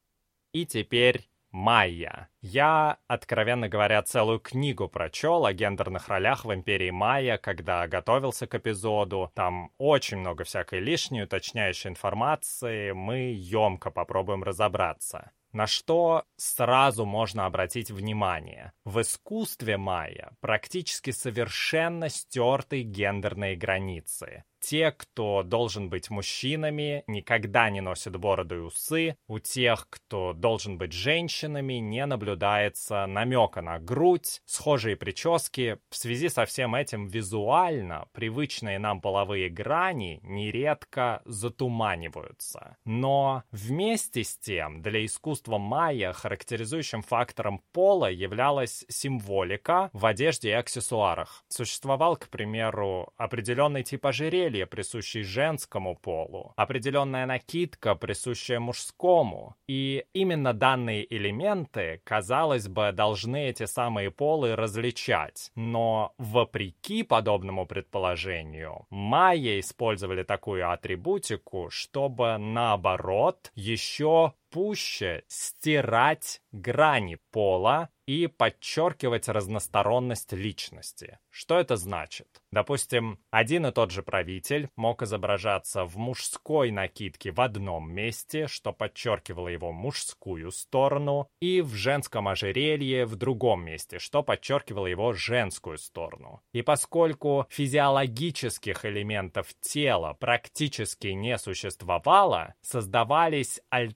И теперь майя. Я, откровенно говоря, целую книгу прочел о гендерных ролях в империи майя, когда готовился к эпизоду. Там очень много всякой лишней, уточняющей информации. Мы емко попробуем разобраться. На что сразу можно обратить внимание? В искусстве майя практически совершенно стерты гендерные границы. Те, кто должен быть мужчинами, никогда не носят бороду и усы. У тех, кто должен быть женщинами, не наблюдается намека на грудь, схожие прически. В связи со всем этим визуально привычные нам половые грани нередко затуманиваются. Но вместе с тем для искусства майя характеризующим фактором пола являлась символика в одежде и аксессуарах. Существовал, к примеру, определенный тип ожерелья, присущий женскому полу, определенная накидка, присущая мужскому. И именно данные элементы, казалось бы, должны эти самые полы различать. Но, вопреки подобному предположению, майя использовали такую атрибутику, чтобы, наоборот, еще пуще стирать грани пола и подчеркивать разносторонность личности. Что это значит? Допустим, один и тот же правитель мог изображаться в мужской накидке в одном месте, что подчеркивало его мужскую сторону, и в женском ожерелье в другом месте, что подчеркивало его женскую сторону. И поскольку физиологических элементов тела практически не существовало, создавались альтернативные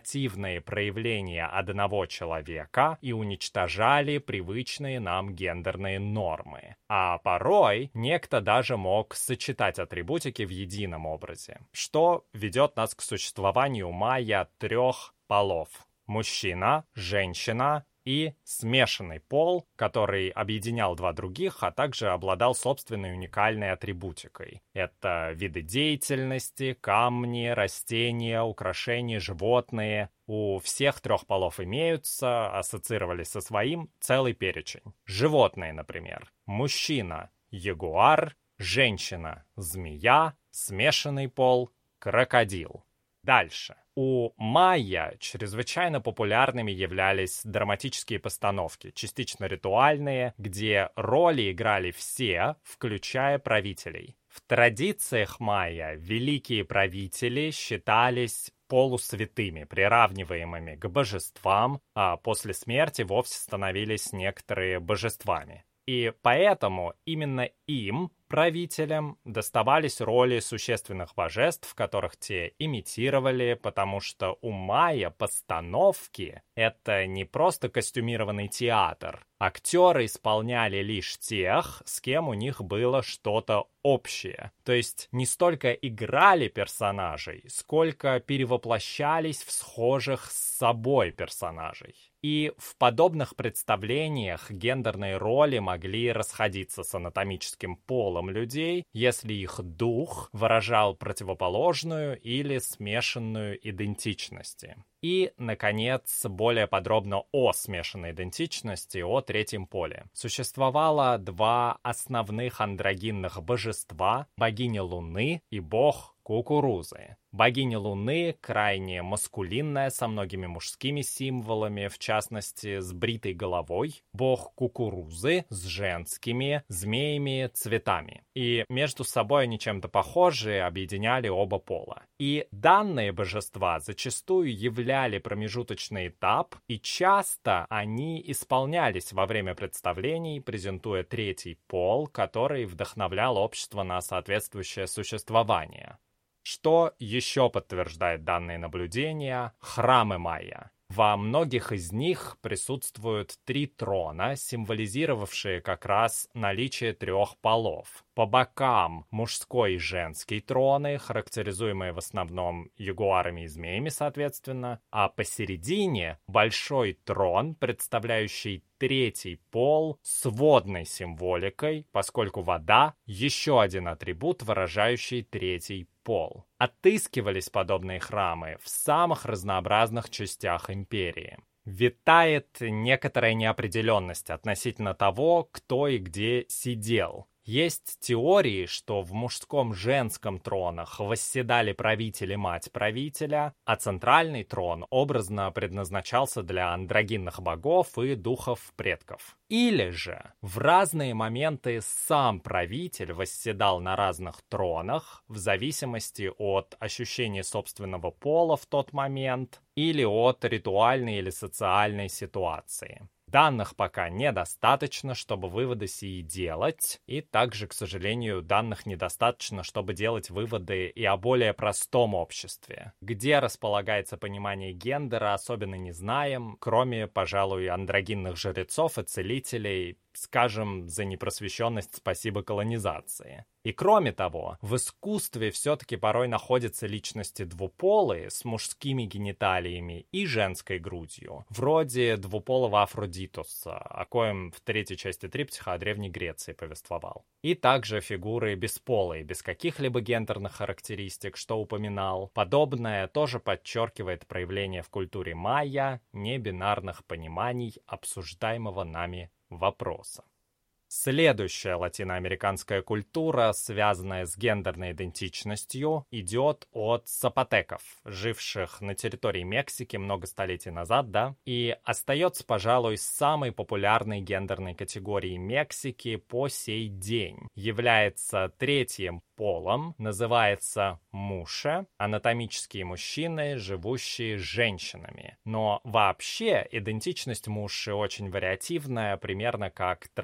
негативные проявления одного человека и уничтожали привычные нам гендерные нормы. А порой некто даже мог сочетать атрибутики в едином образе, что ведет нас к существованию майя 3 полов: мужчина, женщина и смешанный пол, который объединял два других, а также обладал собственной уникальной атрибутикой. Это виды деятельности, камни, растения, украшения, животные. У всех 3 полов имеются, ассоциировались со своим целый перечень. Животные, например. Мужчина – ягуар, женщина – змея, смешанный пол – крокодил. Дальше. У майя чрезвычайно популярными являлись драматические постановки, частично ритуальные, где роли играли все, включая правителей. В традициях майя великие правители считались полусвятыми, приравниваемыми к божествам, а после смерти вовсе становились некоторые божествами. И поэтому именно им, правителям, доставались роли существенных божеств, которых те имитировали, потому что у майя постановки — это не просто костюмированный театр. Актеры исполняли лишь тех, с кем у них было что-то общее. То есть не столько играли персонажей, сколько перевоплощались в схожих с собой персонажей. И в подобных представлениях гендерные роли могли расходиться с анатомическим полом людей, если их дух выражал противоположную или смешанную идентичности. И, наконец, более подробно о смешанной идентичности, о 3 поле. Существовало 2 основных андрогинных божества – богиня Луны и бог кукурузы. Богиня Луны крайне маскулинная, со многими мужскими символами, в частности, с бритой головой. Бог кукурузы с женскими змеями цветами. И между собой они чем-то похожи, объединяли оба пола. И данные божества зачастую являли промежуточный этап, и часто они исполнялись во время представлений, презентуя 3 пол, который вдохновлял общество на соответствующее существование. Что еще подтверждает данные наблюдения? Храмы майя. Во многих из них присутствуют 3 трона, символизировавшие как раз наличие 3 полов. По бокам мужской и женский троны, характеризуемые в основном ягуарами и змеями, соответственно, а посередине большой трон, представляющий 3 пол с водной символикой, поскольку вода — еще один атрибут, выражающий 3 пол. Отыскивались подобные храмы в самых разнообразных частях империи. Витает некоторая неопределенность относительно того, кто и где сидел. Есть теории, что в мужском-женском тронах восседали правитель и мать правителя, а центральный трон образно предназначался для андрогинных богов и духов предков. Или же в разные моменты сам правитель восседал на разных тронах в зависимости от ощущения собственного пола в тот момент или от ритуальной или социальной ситуации. Данных пока недостаточно, чтобы выводы сии делать, и также, к сожалению, данных недостаточно, чтобы делать выводы и о более простом обществе. Где располагается понимание гендера, особенно не знаем, кроме, пожалуй, андрогинных жрецов и целителей, скажем, за непросвещенность спасибо колонизации. И кроме того, в искусстве все-таки порой находятся личности двуполые с мужскими гениталиями и женской грудью, вроде двуполого Афродитуса, о коем в 3 части триптиха о Древней Греции повествовал. И также фигуры бесполые, без каких-либо гендерных характеристик, что упоминал. Подобное тоже подчеркивает проявление в культуре майя небинарных пониманий обсуждаемого нами вопроса. Следующая латиноамериканская культура, связанная с гендерной идентичностью, идет от запотеков, живших на территории Мексики много столетий назад, и остается, пожалуй, самой популярной гендерной категорией Мексики по сей день. Является 3 полом, называется муше, анатомические мужчины, живущие с женщинами. Но вообще идентичность муши очень вариативная, примерно как травести в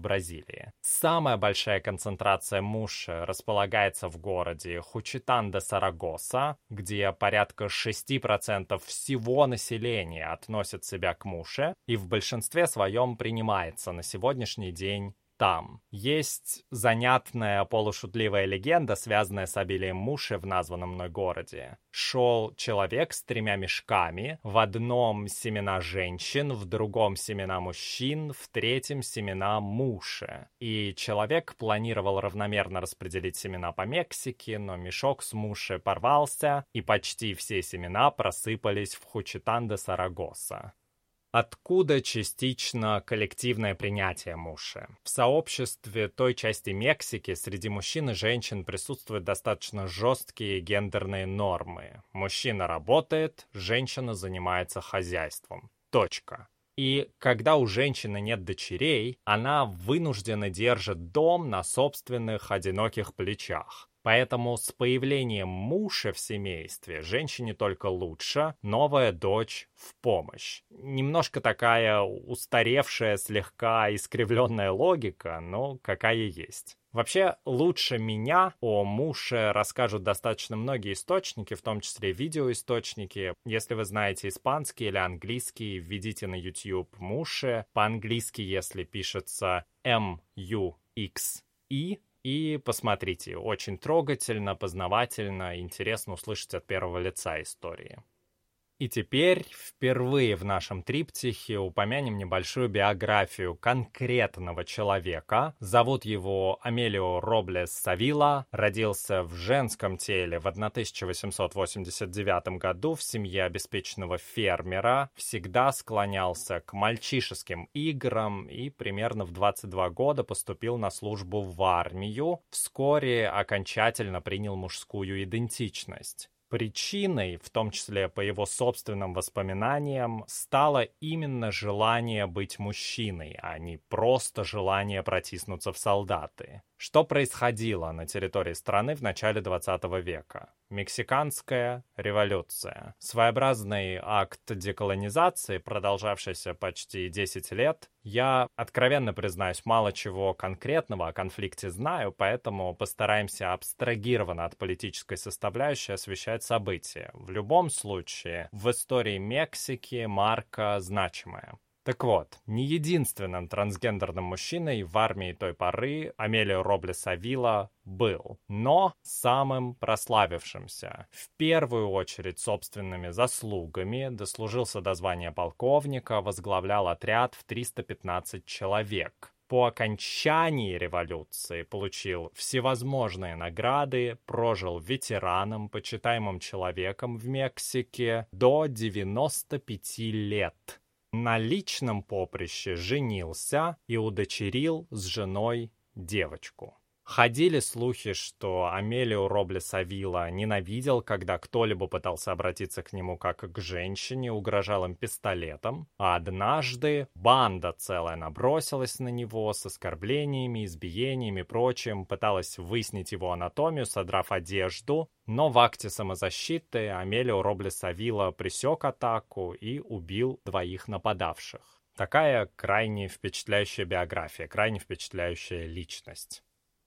Бразилии. Самая большая концентрация муши располагается в городе Хучитан-де-Сарагоса, где порядка 6% всего населения относят себя к муше и в большинстве своем принимается на сегодняшний день там. Есть занятная полушутливая легенда, связанная с обилием муши в названном мной городе. Шел человек с 3 мешками, в одном семена женщин, в другом семена мужчин, в третьем семена муши. И человек планировал равномерно распределить семена по Мексике, но мешок с муши порвался, и почти все семена просыпались в Хучитан-де-Сарагоса. Откуда частично коллективное принятие муши? В сообществе той части Мексики среди мужчин и женщин присутствуют достаточно жесткие гендерные нормы. Мужчина работает, женщина занимается хозяйством. Точка. И когда у женщины нет дочерей, она вынуждена держит дом на собственных одиноких плечах. Поэтому с появлением мужа в семействе женщине только лучше, новая дочь в помощь. Немножко такая устаревшая, слегка искривленная логика, но какая есть. Вообще, лучше меня о муше расскажут достаточно многие источники, в том числе видеоисточники. Если вы знаете испанский или английский, введите на YouTube муше. По-английски, если пишется M-U-X-E, и посмотрите, очень трогательно, познавательно, интересно услышать от первого лица истории. И теперь впервые в нашем триптихе упомянем небольшую биографию конкретного человека. Зовут его Амелио Роблес Савила. Родился в женском теле в 1889 году в семье обеспеченного фермера. Всегда склонялся к мальчишеским играм и примерно в 22 года поступил на службу в армию. Вскоре окончательно принял мужскую идентичность. Причиной, в том числе по его собственным воспоминаниям, стало именно желание быть мужчиной, а не просто желание протиснуться в солдаты. Что происходило на территории страны в начале 20 века? Мексиканская революция. Своеобразный акт деколонизации, продолжавшийся почти 10 лет. Я, откровенно признаюсь, мало чего конкретного о конфликте знаю, поэтому постараемся абстрагированно от политической составляющей освещать события. В любом случае, в истории Мексики марка значимая. Так вот, не единственным трансгендерным мужчиной в армии той поры Амелио Роблес Авила был, но самым прославившимся. В первую очередь собственными заслугами дослужился до звания полковника, возглавлял отряд в 315 человек. По окончании революции получил всевозможные награды, прожил ветераном, почитаемым человеком в Мексике до 95 лет. На личном поприще женился и удочерил с женой девочку. Ходили слухи, что Амелио Роблес Авила ненавидел, когда кто-либо пытался обратиться к нему как к женщине, угрожал им пистолетом. А однажды банда целая набросилась на него с оскорблениями, избиениями и прочим, пыталась выяснить его анатомию, содрав одежду. Но в акте самозащиты Амелио Роблес Авила пресек атаку и убил 2 нападавших. Такая крайне впечатляющая биография, крайне впечатляющая личность.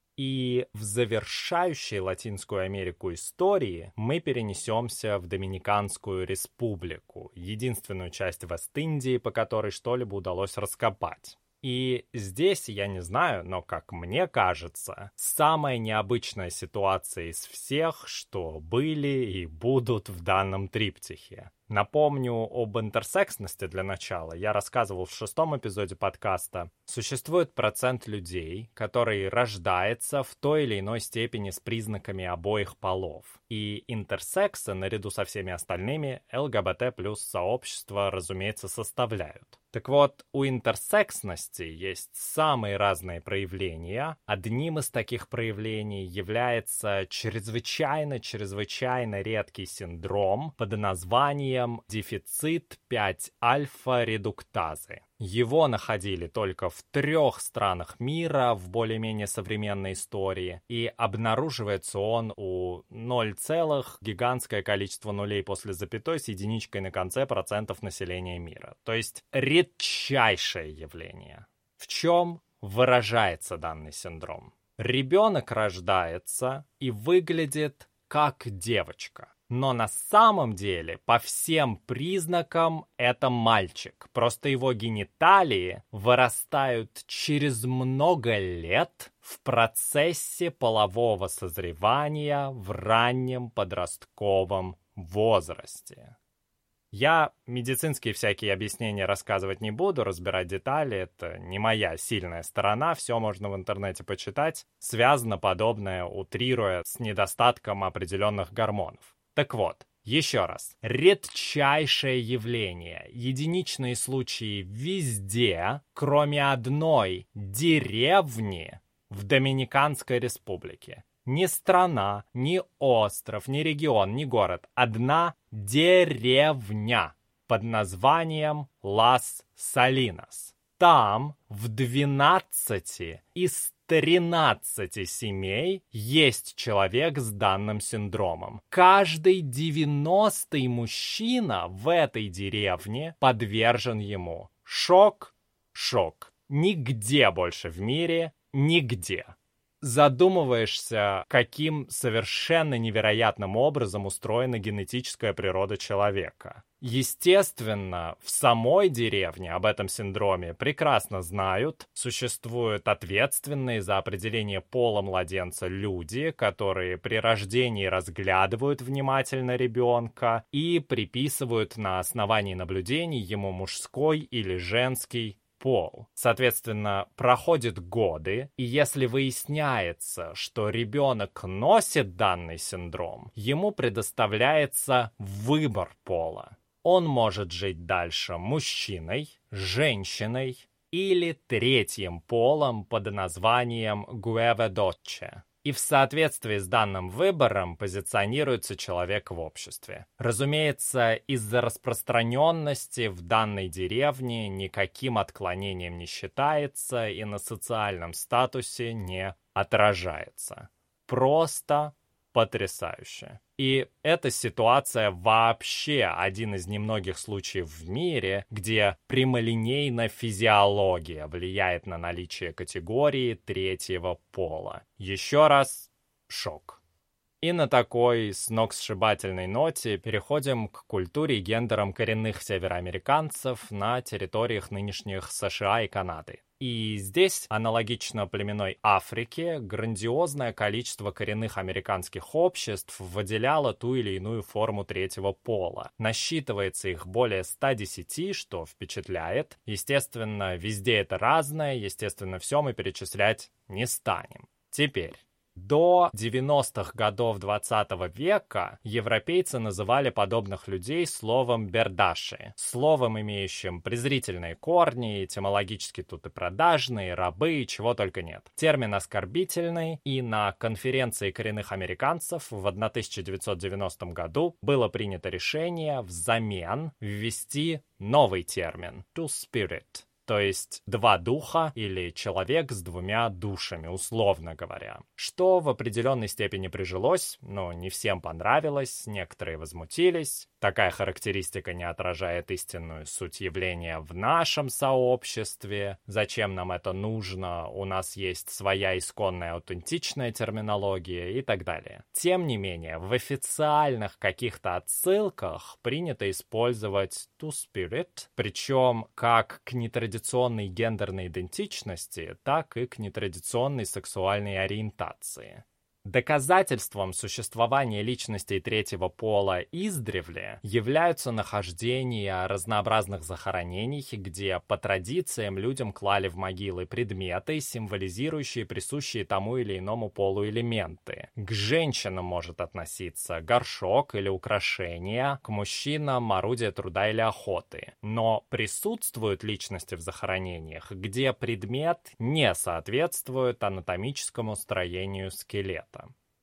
И в завершающей Латинскую Америку истории мы перенесемся в Доминиканскую Республику, единственную часть Вест-Индии, по которой что-либо удалось раскопать. И здесь, я не знаю, но, как мне кажется, самая необычная ситуация из всех, что были и будут в данном триптихе. Напомню об интерсексности для начала. Я рассказывал в 6-м эпизоде подкаста. Существует процент людей, который рождается в той или иной степени с признаками обоих полов. И интерсексы, наряду со всеми остальными, ЛГБТ плюс сообщества, разумеется, составляют. Так вот, у интерсексности есть самые разные проявления. Одним из таких проявлений является чрезвычайно редкий синдром под названием дефицит 5-альфа-редуктазы. Его находили только в 3 странах мира в более-менее современной истории, и обнаруживается он у 0, гигантское количество нулей после запятой с единичкой на конце процентов населения мира. То есть редчайшее явление. В чем выражается данный синдром? Ребенок рождается и выглядит как девочка. Но на самом деле, по всем признакам, это мальчик. Просто его гениталии вырастают через много лет в процессе полового созревания в раннем подростковом возрасте. Я медицинские всякие объяснения рассказывать не буду, разбирать детали, это не моя сильная сторона, все можно в интернете почитать. Связано подобное, утрируя, с недостатком определенных гормонов. Так вот, еще раз, редчайшее явление, единичные случаи везде, кроме одной деревни в Доминиканской Республике. Ни страна, ни остров, ни регион, ни город. Одна деревня под названием Лас-Салинас. Там в 12 из 13 семей есть человек с данным синдромом. Каждый 90-й мужчина в этой деревне подвержен ему. Шок, шок. Нигде больше в мире, нигде. Задумываешься, каким совершенно невероятным образом устроена генетическая природа человека. Естественно, в самой деревне об этом синдроме прекрасно знают. Существуют ответственные за определение пола младенца люди, которые при рождении разглядывают внимательно ребенка и приписывают на основании наблюдений ему мужской или женский пол. Соответственно, проходят годы, и если выясняется, что ребенок носит данный синдром, ему предоставляется выбор пола. Он может жить дальше мужчиной, женщиной или третьим полом под названием гуэведочче. И в соответствии с данным выбором позиционируется человек в обществе. Разумеется, из-за распространенности в данной деревне никаким отклонением не считается и на социальном статусе не отражается. Просто потрясающе. И эта ситуация вообще один из немногих случаев в мире, где прямолинейно физиология влияет на наличие категории третьего пола. Еще раз, шок. И на такой сногсшибательной ноте переходим к культуре и гендерам коренных североамериканцев на территориях нынешних США и Канады. И здесь, аналогично племенной Африке, грандиозное количество коренных американских обществ выделяло ту или иную форму третьего пола. Насчитывается их более 110, что впечатляет. Естественно, везде это разное, естественно, все мы перечислять не станем. Теперь. До 90-х годов 20 века европейцы называли подобных людей словом «бердаши», словом, имеющим презрительные корни, этимологически тут и продажные, рабы, и чего только нет. Термин оскорбительный, и на конференции коренных американцев в 1990 году было принято решение взамен ввести новый термин «two-spirit». То есть два духа или человек с двумя душами, условно говоря. Что в определенной степени прижилось, но не всем понравилось, некоторые возмутились. Такая характеристика не отражает истинную суть явления в нашем сообществе. Зачем нам это нужно? У нас есть своя исконная аутентичная терминология и так далее. Тем не менее, в официальных каких-то отсылках принято использовать two-spirit, причем как к нетрадиционной гендерной идентичности, так и к нетрадиционной сексуальной ориентации. Доказательством существования личностей третьего пола издревле являются нахождения разнообразных захоронений, где по традициям людям клали в могилы предметы, символизирующие присущие тому или иному полу элементы. К женщинам может относиться горшок или украшение, к мужчинам орудие труда или охоты. Но присутствуют личности в захоронениях, где предмет не соответствует анатомическому строению скелета.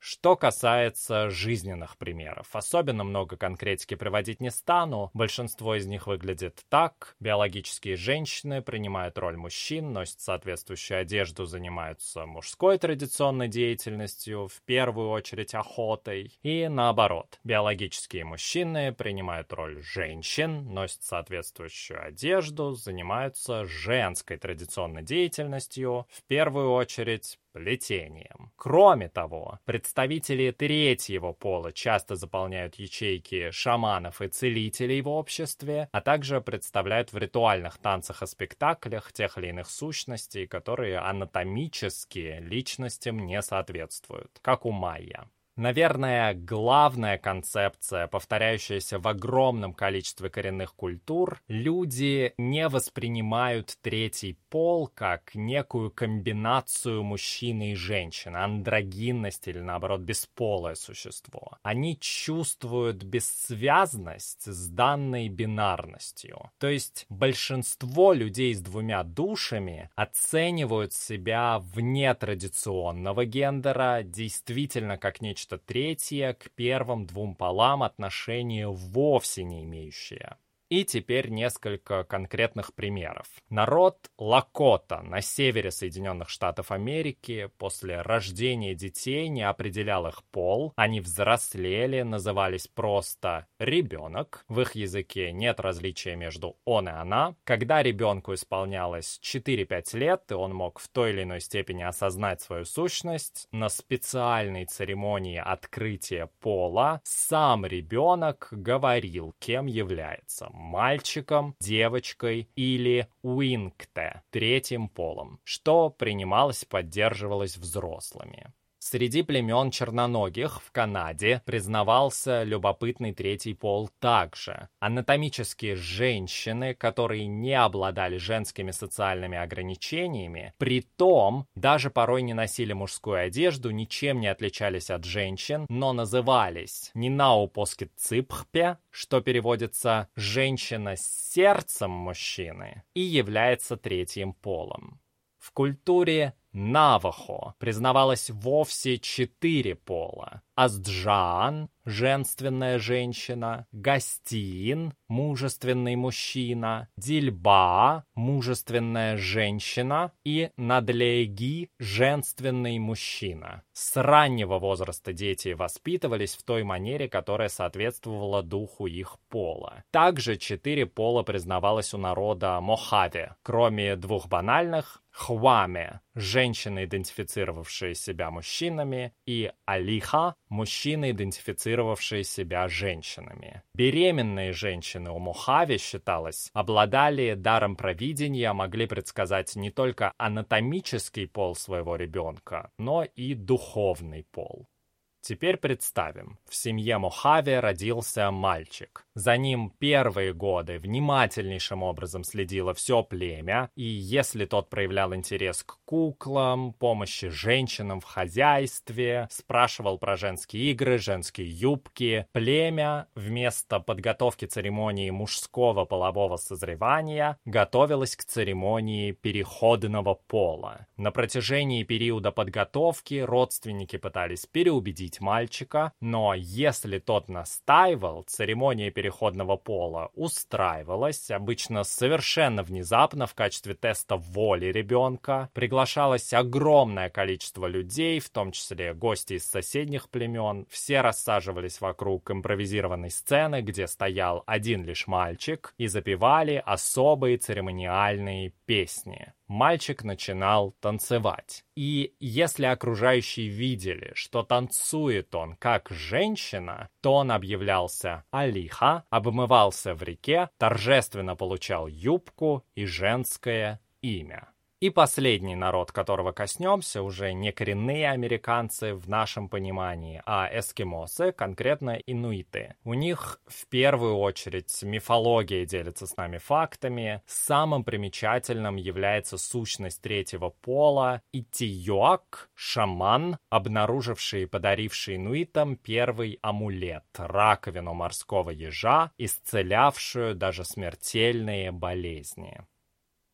Что касается жизненных примеров, особенно много конкретики приводить не стану. Большинство из них выглядит так. Биологические женщины принимают роль мужчин, носят соответствующую одежду, занимаются мужской традиционной деятельностью, в первую очередь охотой. И наоборот, биологические мужчины принимают роль женщин, носят соответствующую одежду, занимаются женской традиционной деятельностью, в первую очередь плетением. Кроме того, представители третьего пола часто заполняют ячейки шаманов и целителей в обществе, а также представляют в ритуальных танцах и спектаклях тех или иных сущностей, которые анатомически личностям не соответствуют, как у майя. Наверное, главная концепция, повторяющаяся в огромном количестве коренных культур, люди не воспринимают третий пол как некую комбинацию мужчины и женщины, андрогинность или, наоборот, бесполое существо. Они чувствуют бессвязность с данной бинарностью. То есть большинство людей с двумя душами оценивают себя вне традиционного гендера, действительно как нечто третье, к первым двум полам отношения вовсе не имеющие. И теперь несколько конкретных примеров. Народ Лакота на севере Соединенных Штатов Америки после рождения детей не определял их пол, они взрослели, назывались просто «ребенок». В их языке нет различия между «он» и «она». Когда ребенку исполнялось 4-5 лет, и он мог в той или иной степени осознать свою сущность, на специальной церемонии открытия пола сам ребенок говорил, кем является – мальчиком, девочкой или уинкте, третьим полом, что принималось и поддерживалось взрослыми. Среди племен черноногих в Канаде признавался любопытный третий пол также. Анатомические женщины, которые не обладали женскими социальными ограничениями, притом даже порой не носили мужскую одежду, ничем не отличались от женщин, но назывались «нинаупоскитципхпе», что переводится «женщина с сердцем мужчины», и является третьим полом. В культуре Навахо признавалось вовсе 4 пола. Азджаан – женственная женщина, Гастиин – мужественный мужчина, Дильба – мужественная женщина и Надлеги – женственный мужчина. С раннего возраста дети воспитывались в той манере, которая соответствовала духу их пола. Также 4 пола признавалось у народа Мохаве, кроме 2 банальных – Хваме – женщины, идентифицировавшие себя мужчинами, и Алиха – мужчины, идентифицировавшие себя женщинами. Беременные женщины у Мохаве, считалось, обладали даром провидения, могли предсказать не только анатомический пол своего ребенка, но и духовный пол. Теперь представим, в семье Мохаве родился мальчик. За ним первые годы внимательнейшим образом следило все племя, и если тот проявлял интерес к куклам, помощи женщинам в хозяйстве, спрашивал про женские игры, женские юбки, племя вместо подготовки церемонии мужского полового созревания готовилось к церемонии переходного пола. На протяжении периода подготовки родственники пытались переубедить мальчика, но если тот настаивал, церемония переходного пола устраивалась, обычно совершенно внезапно в качестве теста воли ребенка. Приглашалось огромное количество людей, в том числе гости из соседних племен. Все рассаживались вокруг импровизированной сцены, где стоял один лишь мальчик, и запевали особые церемониальные песни. Мальчик начинал танцевать. И если окружающие видели, что танцует он как женщина, то он объявлялся Алиха, обмывался в реке, торжественно получал юбку и женское имя. И последний народ, которого коснемся, уже не коренные американцы в нашем понимании, а эскимосы, конкретно инуиты. У них в первую очередь мифология делится с нами фактами. Самым примечательным является сущность третьего пола Итиоак, шаман, обнаруживший и подаривший инуитам первый амулет, раковину морского ежа, исцелявшую даже смертельные болезни.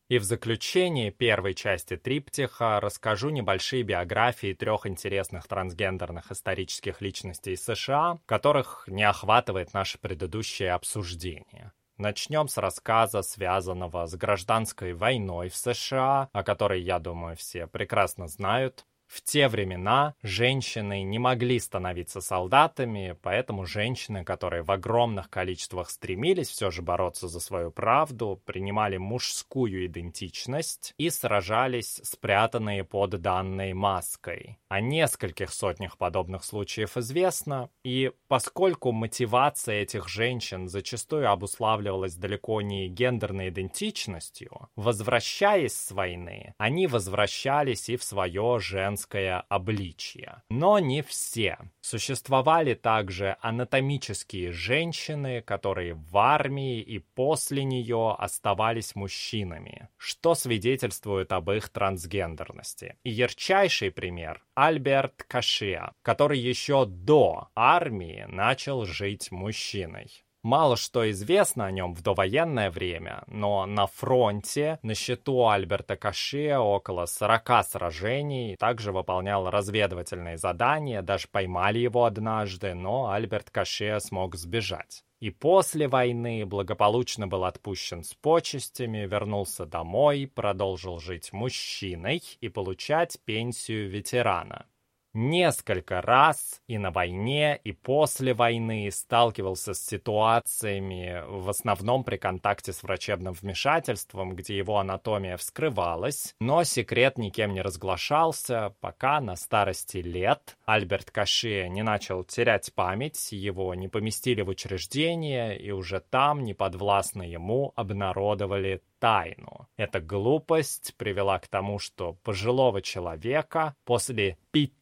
И в заключение первой части триптиха расскажу небольшие биографии 3 интересных трансгендерных исторических личностей США, которых не охватывает наше предыдущее обсуждение. Начнем с рассказа, связанного с гражданской войной в США, о которой, я думаю, все прекрасно знают. В те времена женщины не могли становиться солдатами, поэтому женщины, которые в огромных количествах стремились все же бороться за свою правду, принимали мужскую идентичность и сражались, спрятанные под данной маской. О нескольких сотнях подобных случаев известно, и поскольку мотивация этих женщин зачастую обуславливалась далеко не гендерной идентичностью, возвращаясь с войны, они возвращались и в свое женское обличье. Но не все. Существовали также анатомические женщины, которые в армии и после нее оставались мужчинами, что свидетельствует об их трансгендерности. И ярчайший пример – Альберт Кашиа, который еще до армии начал жить мужчиной. Мало что известно о нем в довоенное время, но на фронте на счету Альберта Кашиа около 40 сражений, также выполнял разведывательные задания, даже поймали его однажды, но Альберт Кашиа смог сбежать. И после войны благополучно был отпущен с почестями, вернулся домой, продолжил жить мужчиной и получать пенсию ветерана. Несколько раз и на войне, и после войны сталкивался с ситуациями, в основном при контакте с врачебным вмешательством, где его анатомия вскрывалась, но секрет никем не разглашался, пока на старости лет Альберт Кашиа не начал терять память, его не поместили в учреждение, и уже там, неподвластно ему, обнародовали тайну. Эта глупость привела к тому, что пожилого человека после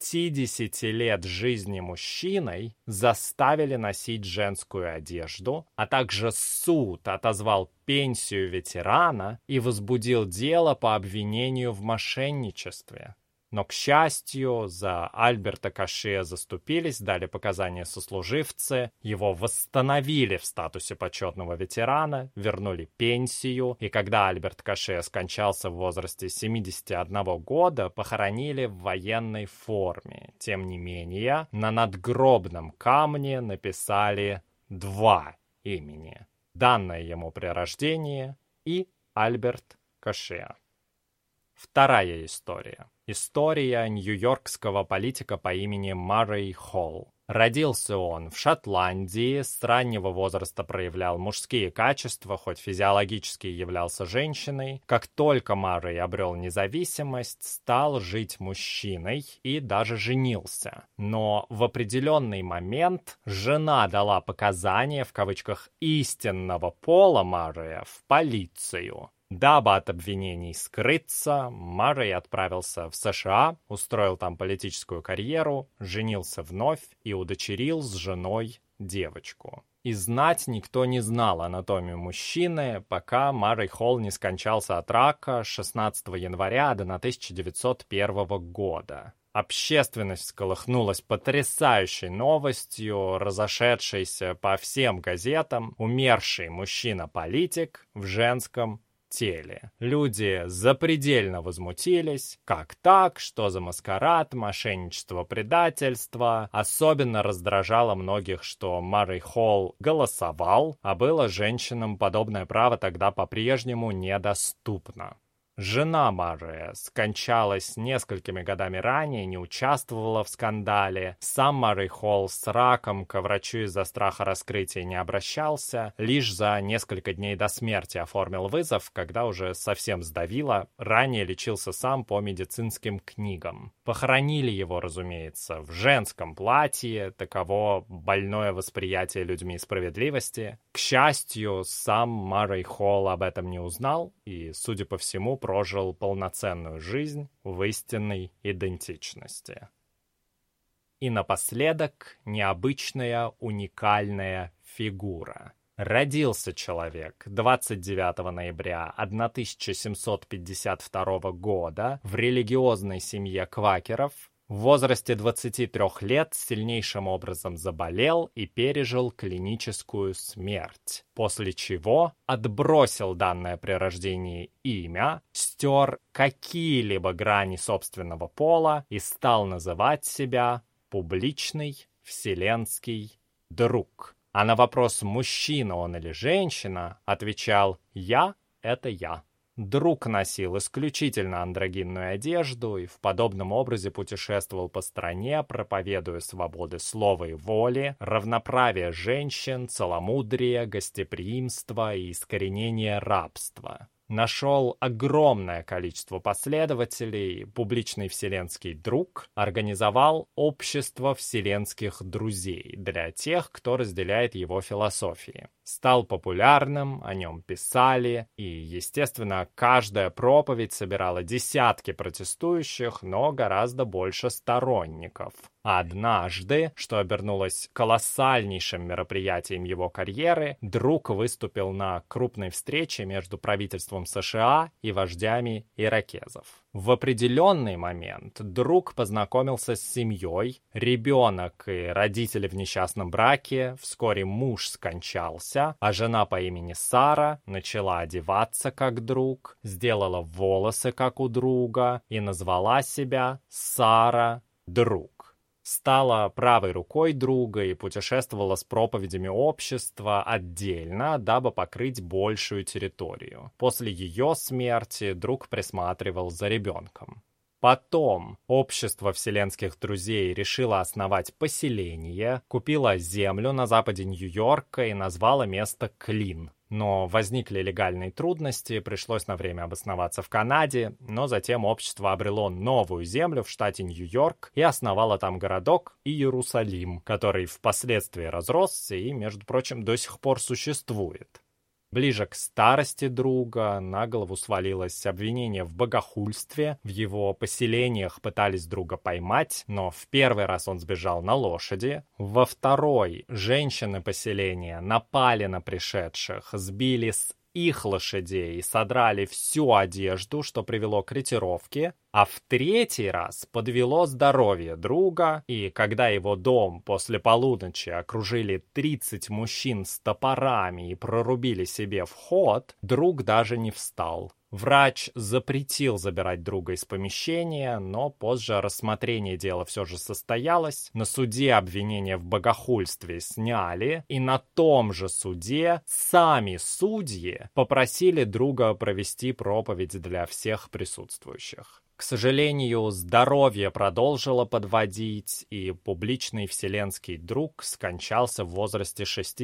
50 лет жизни мужчиной заставили носить женскую одежду, а также суд отозвал пенсию ветерана и возбудил дело по обвинению в мошенничестве. Но, к счастью, за Альберта Кашиа заступились, дали показания сослуживцы, его восстановили в статусе почетного ветерана, вернули пенсию, и когда Альберт Кашиа скончался в возрасте 71 года, похоронили в военной форме. Тем не менее, на надгробном камне написали 2 имени, данное ему при рождении и Альберт Кашиа. Вторая история. История нью-йоркского политика по имени Муррей Холл. Родился он в Шотландии, с раннего возраста проявлял мужские качества, хоть физиологически являлся женщиной. Как только Муррей обрел независимость, стал жить мужчиной и даже женился. Но в определенный момент жена дала показания, в кавычках, истинного пола Муррея в полицию. Дабы от обвинений скрыться, Муррей отправился в США, устроил там политическую карьеру, женился вновь и удочерил с женой девочку. И знать никто не знал анатомию мужчины, пока Муррей Холл не скончался от рака 16 января 1901 года. Общественность всколыхнулась потрясающей новостью, разошедшейся по всем газетам: умерший мужчина-политик в женском теле. Люди запредельно возмутились. Как так? Что за маскарад? Мошенничество, предательство. Особенно раздражало многих, что Муррей Холл голосовал, а было женщинам подобное право тогда по-прежнему недоступно. Жена Муррея скончалась несколькими годами ранее, не участвовала в скандале. Сам Муррей Холл с раком к врачу из-за страха раскрытия не обращался. Лишь за несколько дней до смерти оформил вызов, когда уже совсем сдавило. Ранее лечился сам по медицинским книгам. Похоронили его, разумеется, в женском платье. Таково больное восприятие людьми справедливости. К счастью, сам Муррей Холл об этом не узнал и, судя по всему, прожил полноценную жизнь в истинной идентичности. И напоследок необычная, уникальная фигура. Родился человек 29 ноября 1752 года в религиозной семье квакеров В возрасте 23 лет сильнейшим образом заболел и пережил клиническую смерть, после чего отбросил данное при рождении имя, стер какие-либо грани собственного пола и стал называть себя «публичный вселенский друг». А на вопрос, мужчина он или женщина, отвечал «Я — это я». Друг носил исключительно андрогинную одежду и в подобном образе путешествовал по стране, проповедуя свободы слова и воли, равноправие женщин, целомудрие, гостеприимство и искоренение рабства. Нашел огромное количество последователей, публичный вселенский друг организовал общество вселенских друзей для тех, кто разделяет его философии. Стал популярным, о нем писали, и, естественно, каждая проповедь собирала десятки протестующих, но гораздо больше сторонников. Однажды, что обернулось колоссальнейшим мероприятием его карьеры, друг выступил на крупной встрече между правительством США и вождями иракезов. В определенный момент друг познакомился с семьей, ребенок и родители в несчастном браке, вскоре муж скончался, а жена по имени Сара начала одеваться как друг, сделала волосы как у друга и назвала себя Сара Друг. Стала правой рукой друга и путешествовала с проповедями общества отдельно, дабы покрыть большую территорию. После ее смерти друг присматривал за ребенком. Потом общество вселенских друзей решило основать поселение, купило землю на западе Нью-Йорка и назвало место Клин. Но возникли легальные трудности, пришлось на время обосноваться в Канаде, но затем общество обрело новую землю в штате Нью-Йорк и основало там городок Иерусалим, который впоследствии разросся и, между прочим, до сих пор существует. Ближе к старости друга на голову свалилось обвинение в богохульстве. В его поселениях пытались друга поймать, но в первый раз он сбежал на лошади. Во второй женщины поселения напали на пришедших, сбили с их лошадей и содрали всю одежду, что привело к ретировке. А в третий раз подвело здоровье друга, и когда его дом после полуночи окружили 30 мужчин с топорами и прорубили себе вход, друг даже не встал. Врач запретил забирать друга из помещения, но позже рассмотрение дела все же состоялось. На суде обвинения в богохульстве сняли, и на том же суде сами судьи попросили друга провести проповедь для всех присутствующих. К сожалению, здоровье продолжило подводить, и публичный вселенский друг скончался в возрасте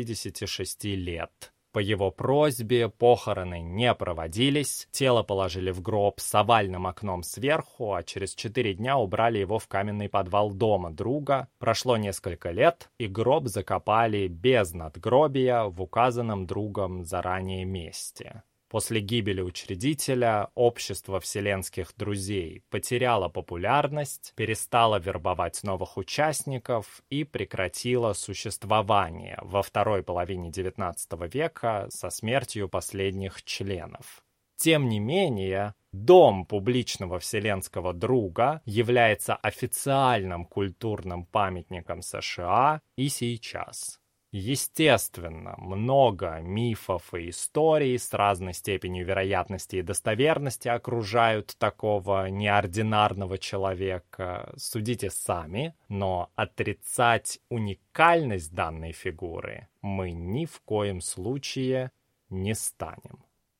66 лет. По его просьбе похороны не проводились, тело положили в гроб с овальным окном сверху, а через 4 дня убрали его в каменный подвал дома друга. Прошло несколько лет, и гроб закопали без надгробия в указанном другом заранее месте. После гибели учредителя общество вселенских друзей потеряло популярность, перестало вербовать новых участников и прекратило существование во второй половине XIX века со смертью последних членов. Тем не менее, Дом публичного вселенского друга является официальным культурным памятником США и сейчас. Естественно, много мифов и историй с разной степенью вероятности и достоверности окружают такого неординарного человека. Судите сами, но отрицать уникальность данной фигуры мы ни в коем случае не станем.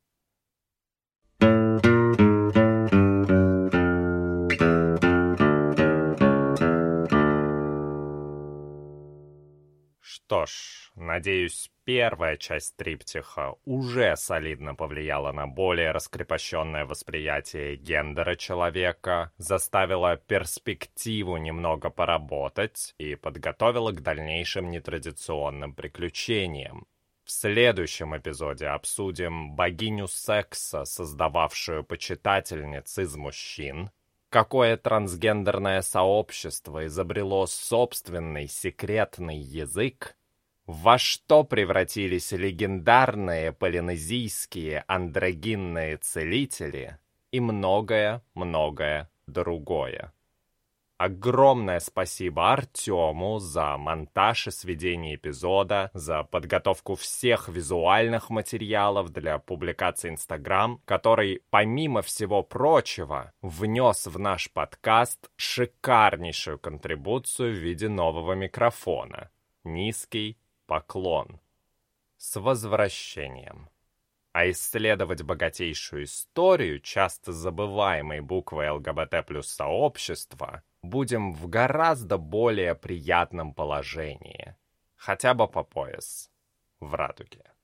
Что ж, надеюсь, первая часть триптиха уже солидно повлияла на более раскрепощенное восприятие гендера человека, заставила перспективу немного поработать и подготовила к дальнейшим нетрадиционным приключениям. В следующем эпизоде обсудим богиню секса, создававшую почитательниц из мужчин, какое трансгендерное сообщество изобрело собственный секретный язык, во что превратились легендарные полинезийские андрогинные целители и многое-многое другое. Огромное спасибо Артему за монтаж и сведение эпизода, за подготовку всех визуальных материалов для публикации Instagram, который, помимо всего прочего, внес в наш подкаст шикарнейшую контрибуцию в виде нового микрофона. Низкий поклон. С возвращением. А исследовать богатейшую историю часто забываемой буквы ЛГБТ плюс сообщества будем в гораздо более приятном положении. Хотя бы по пояс в радуге.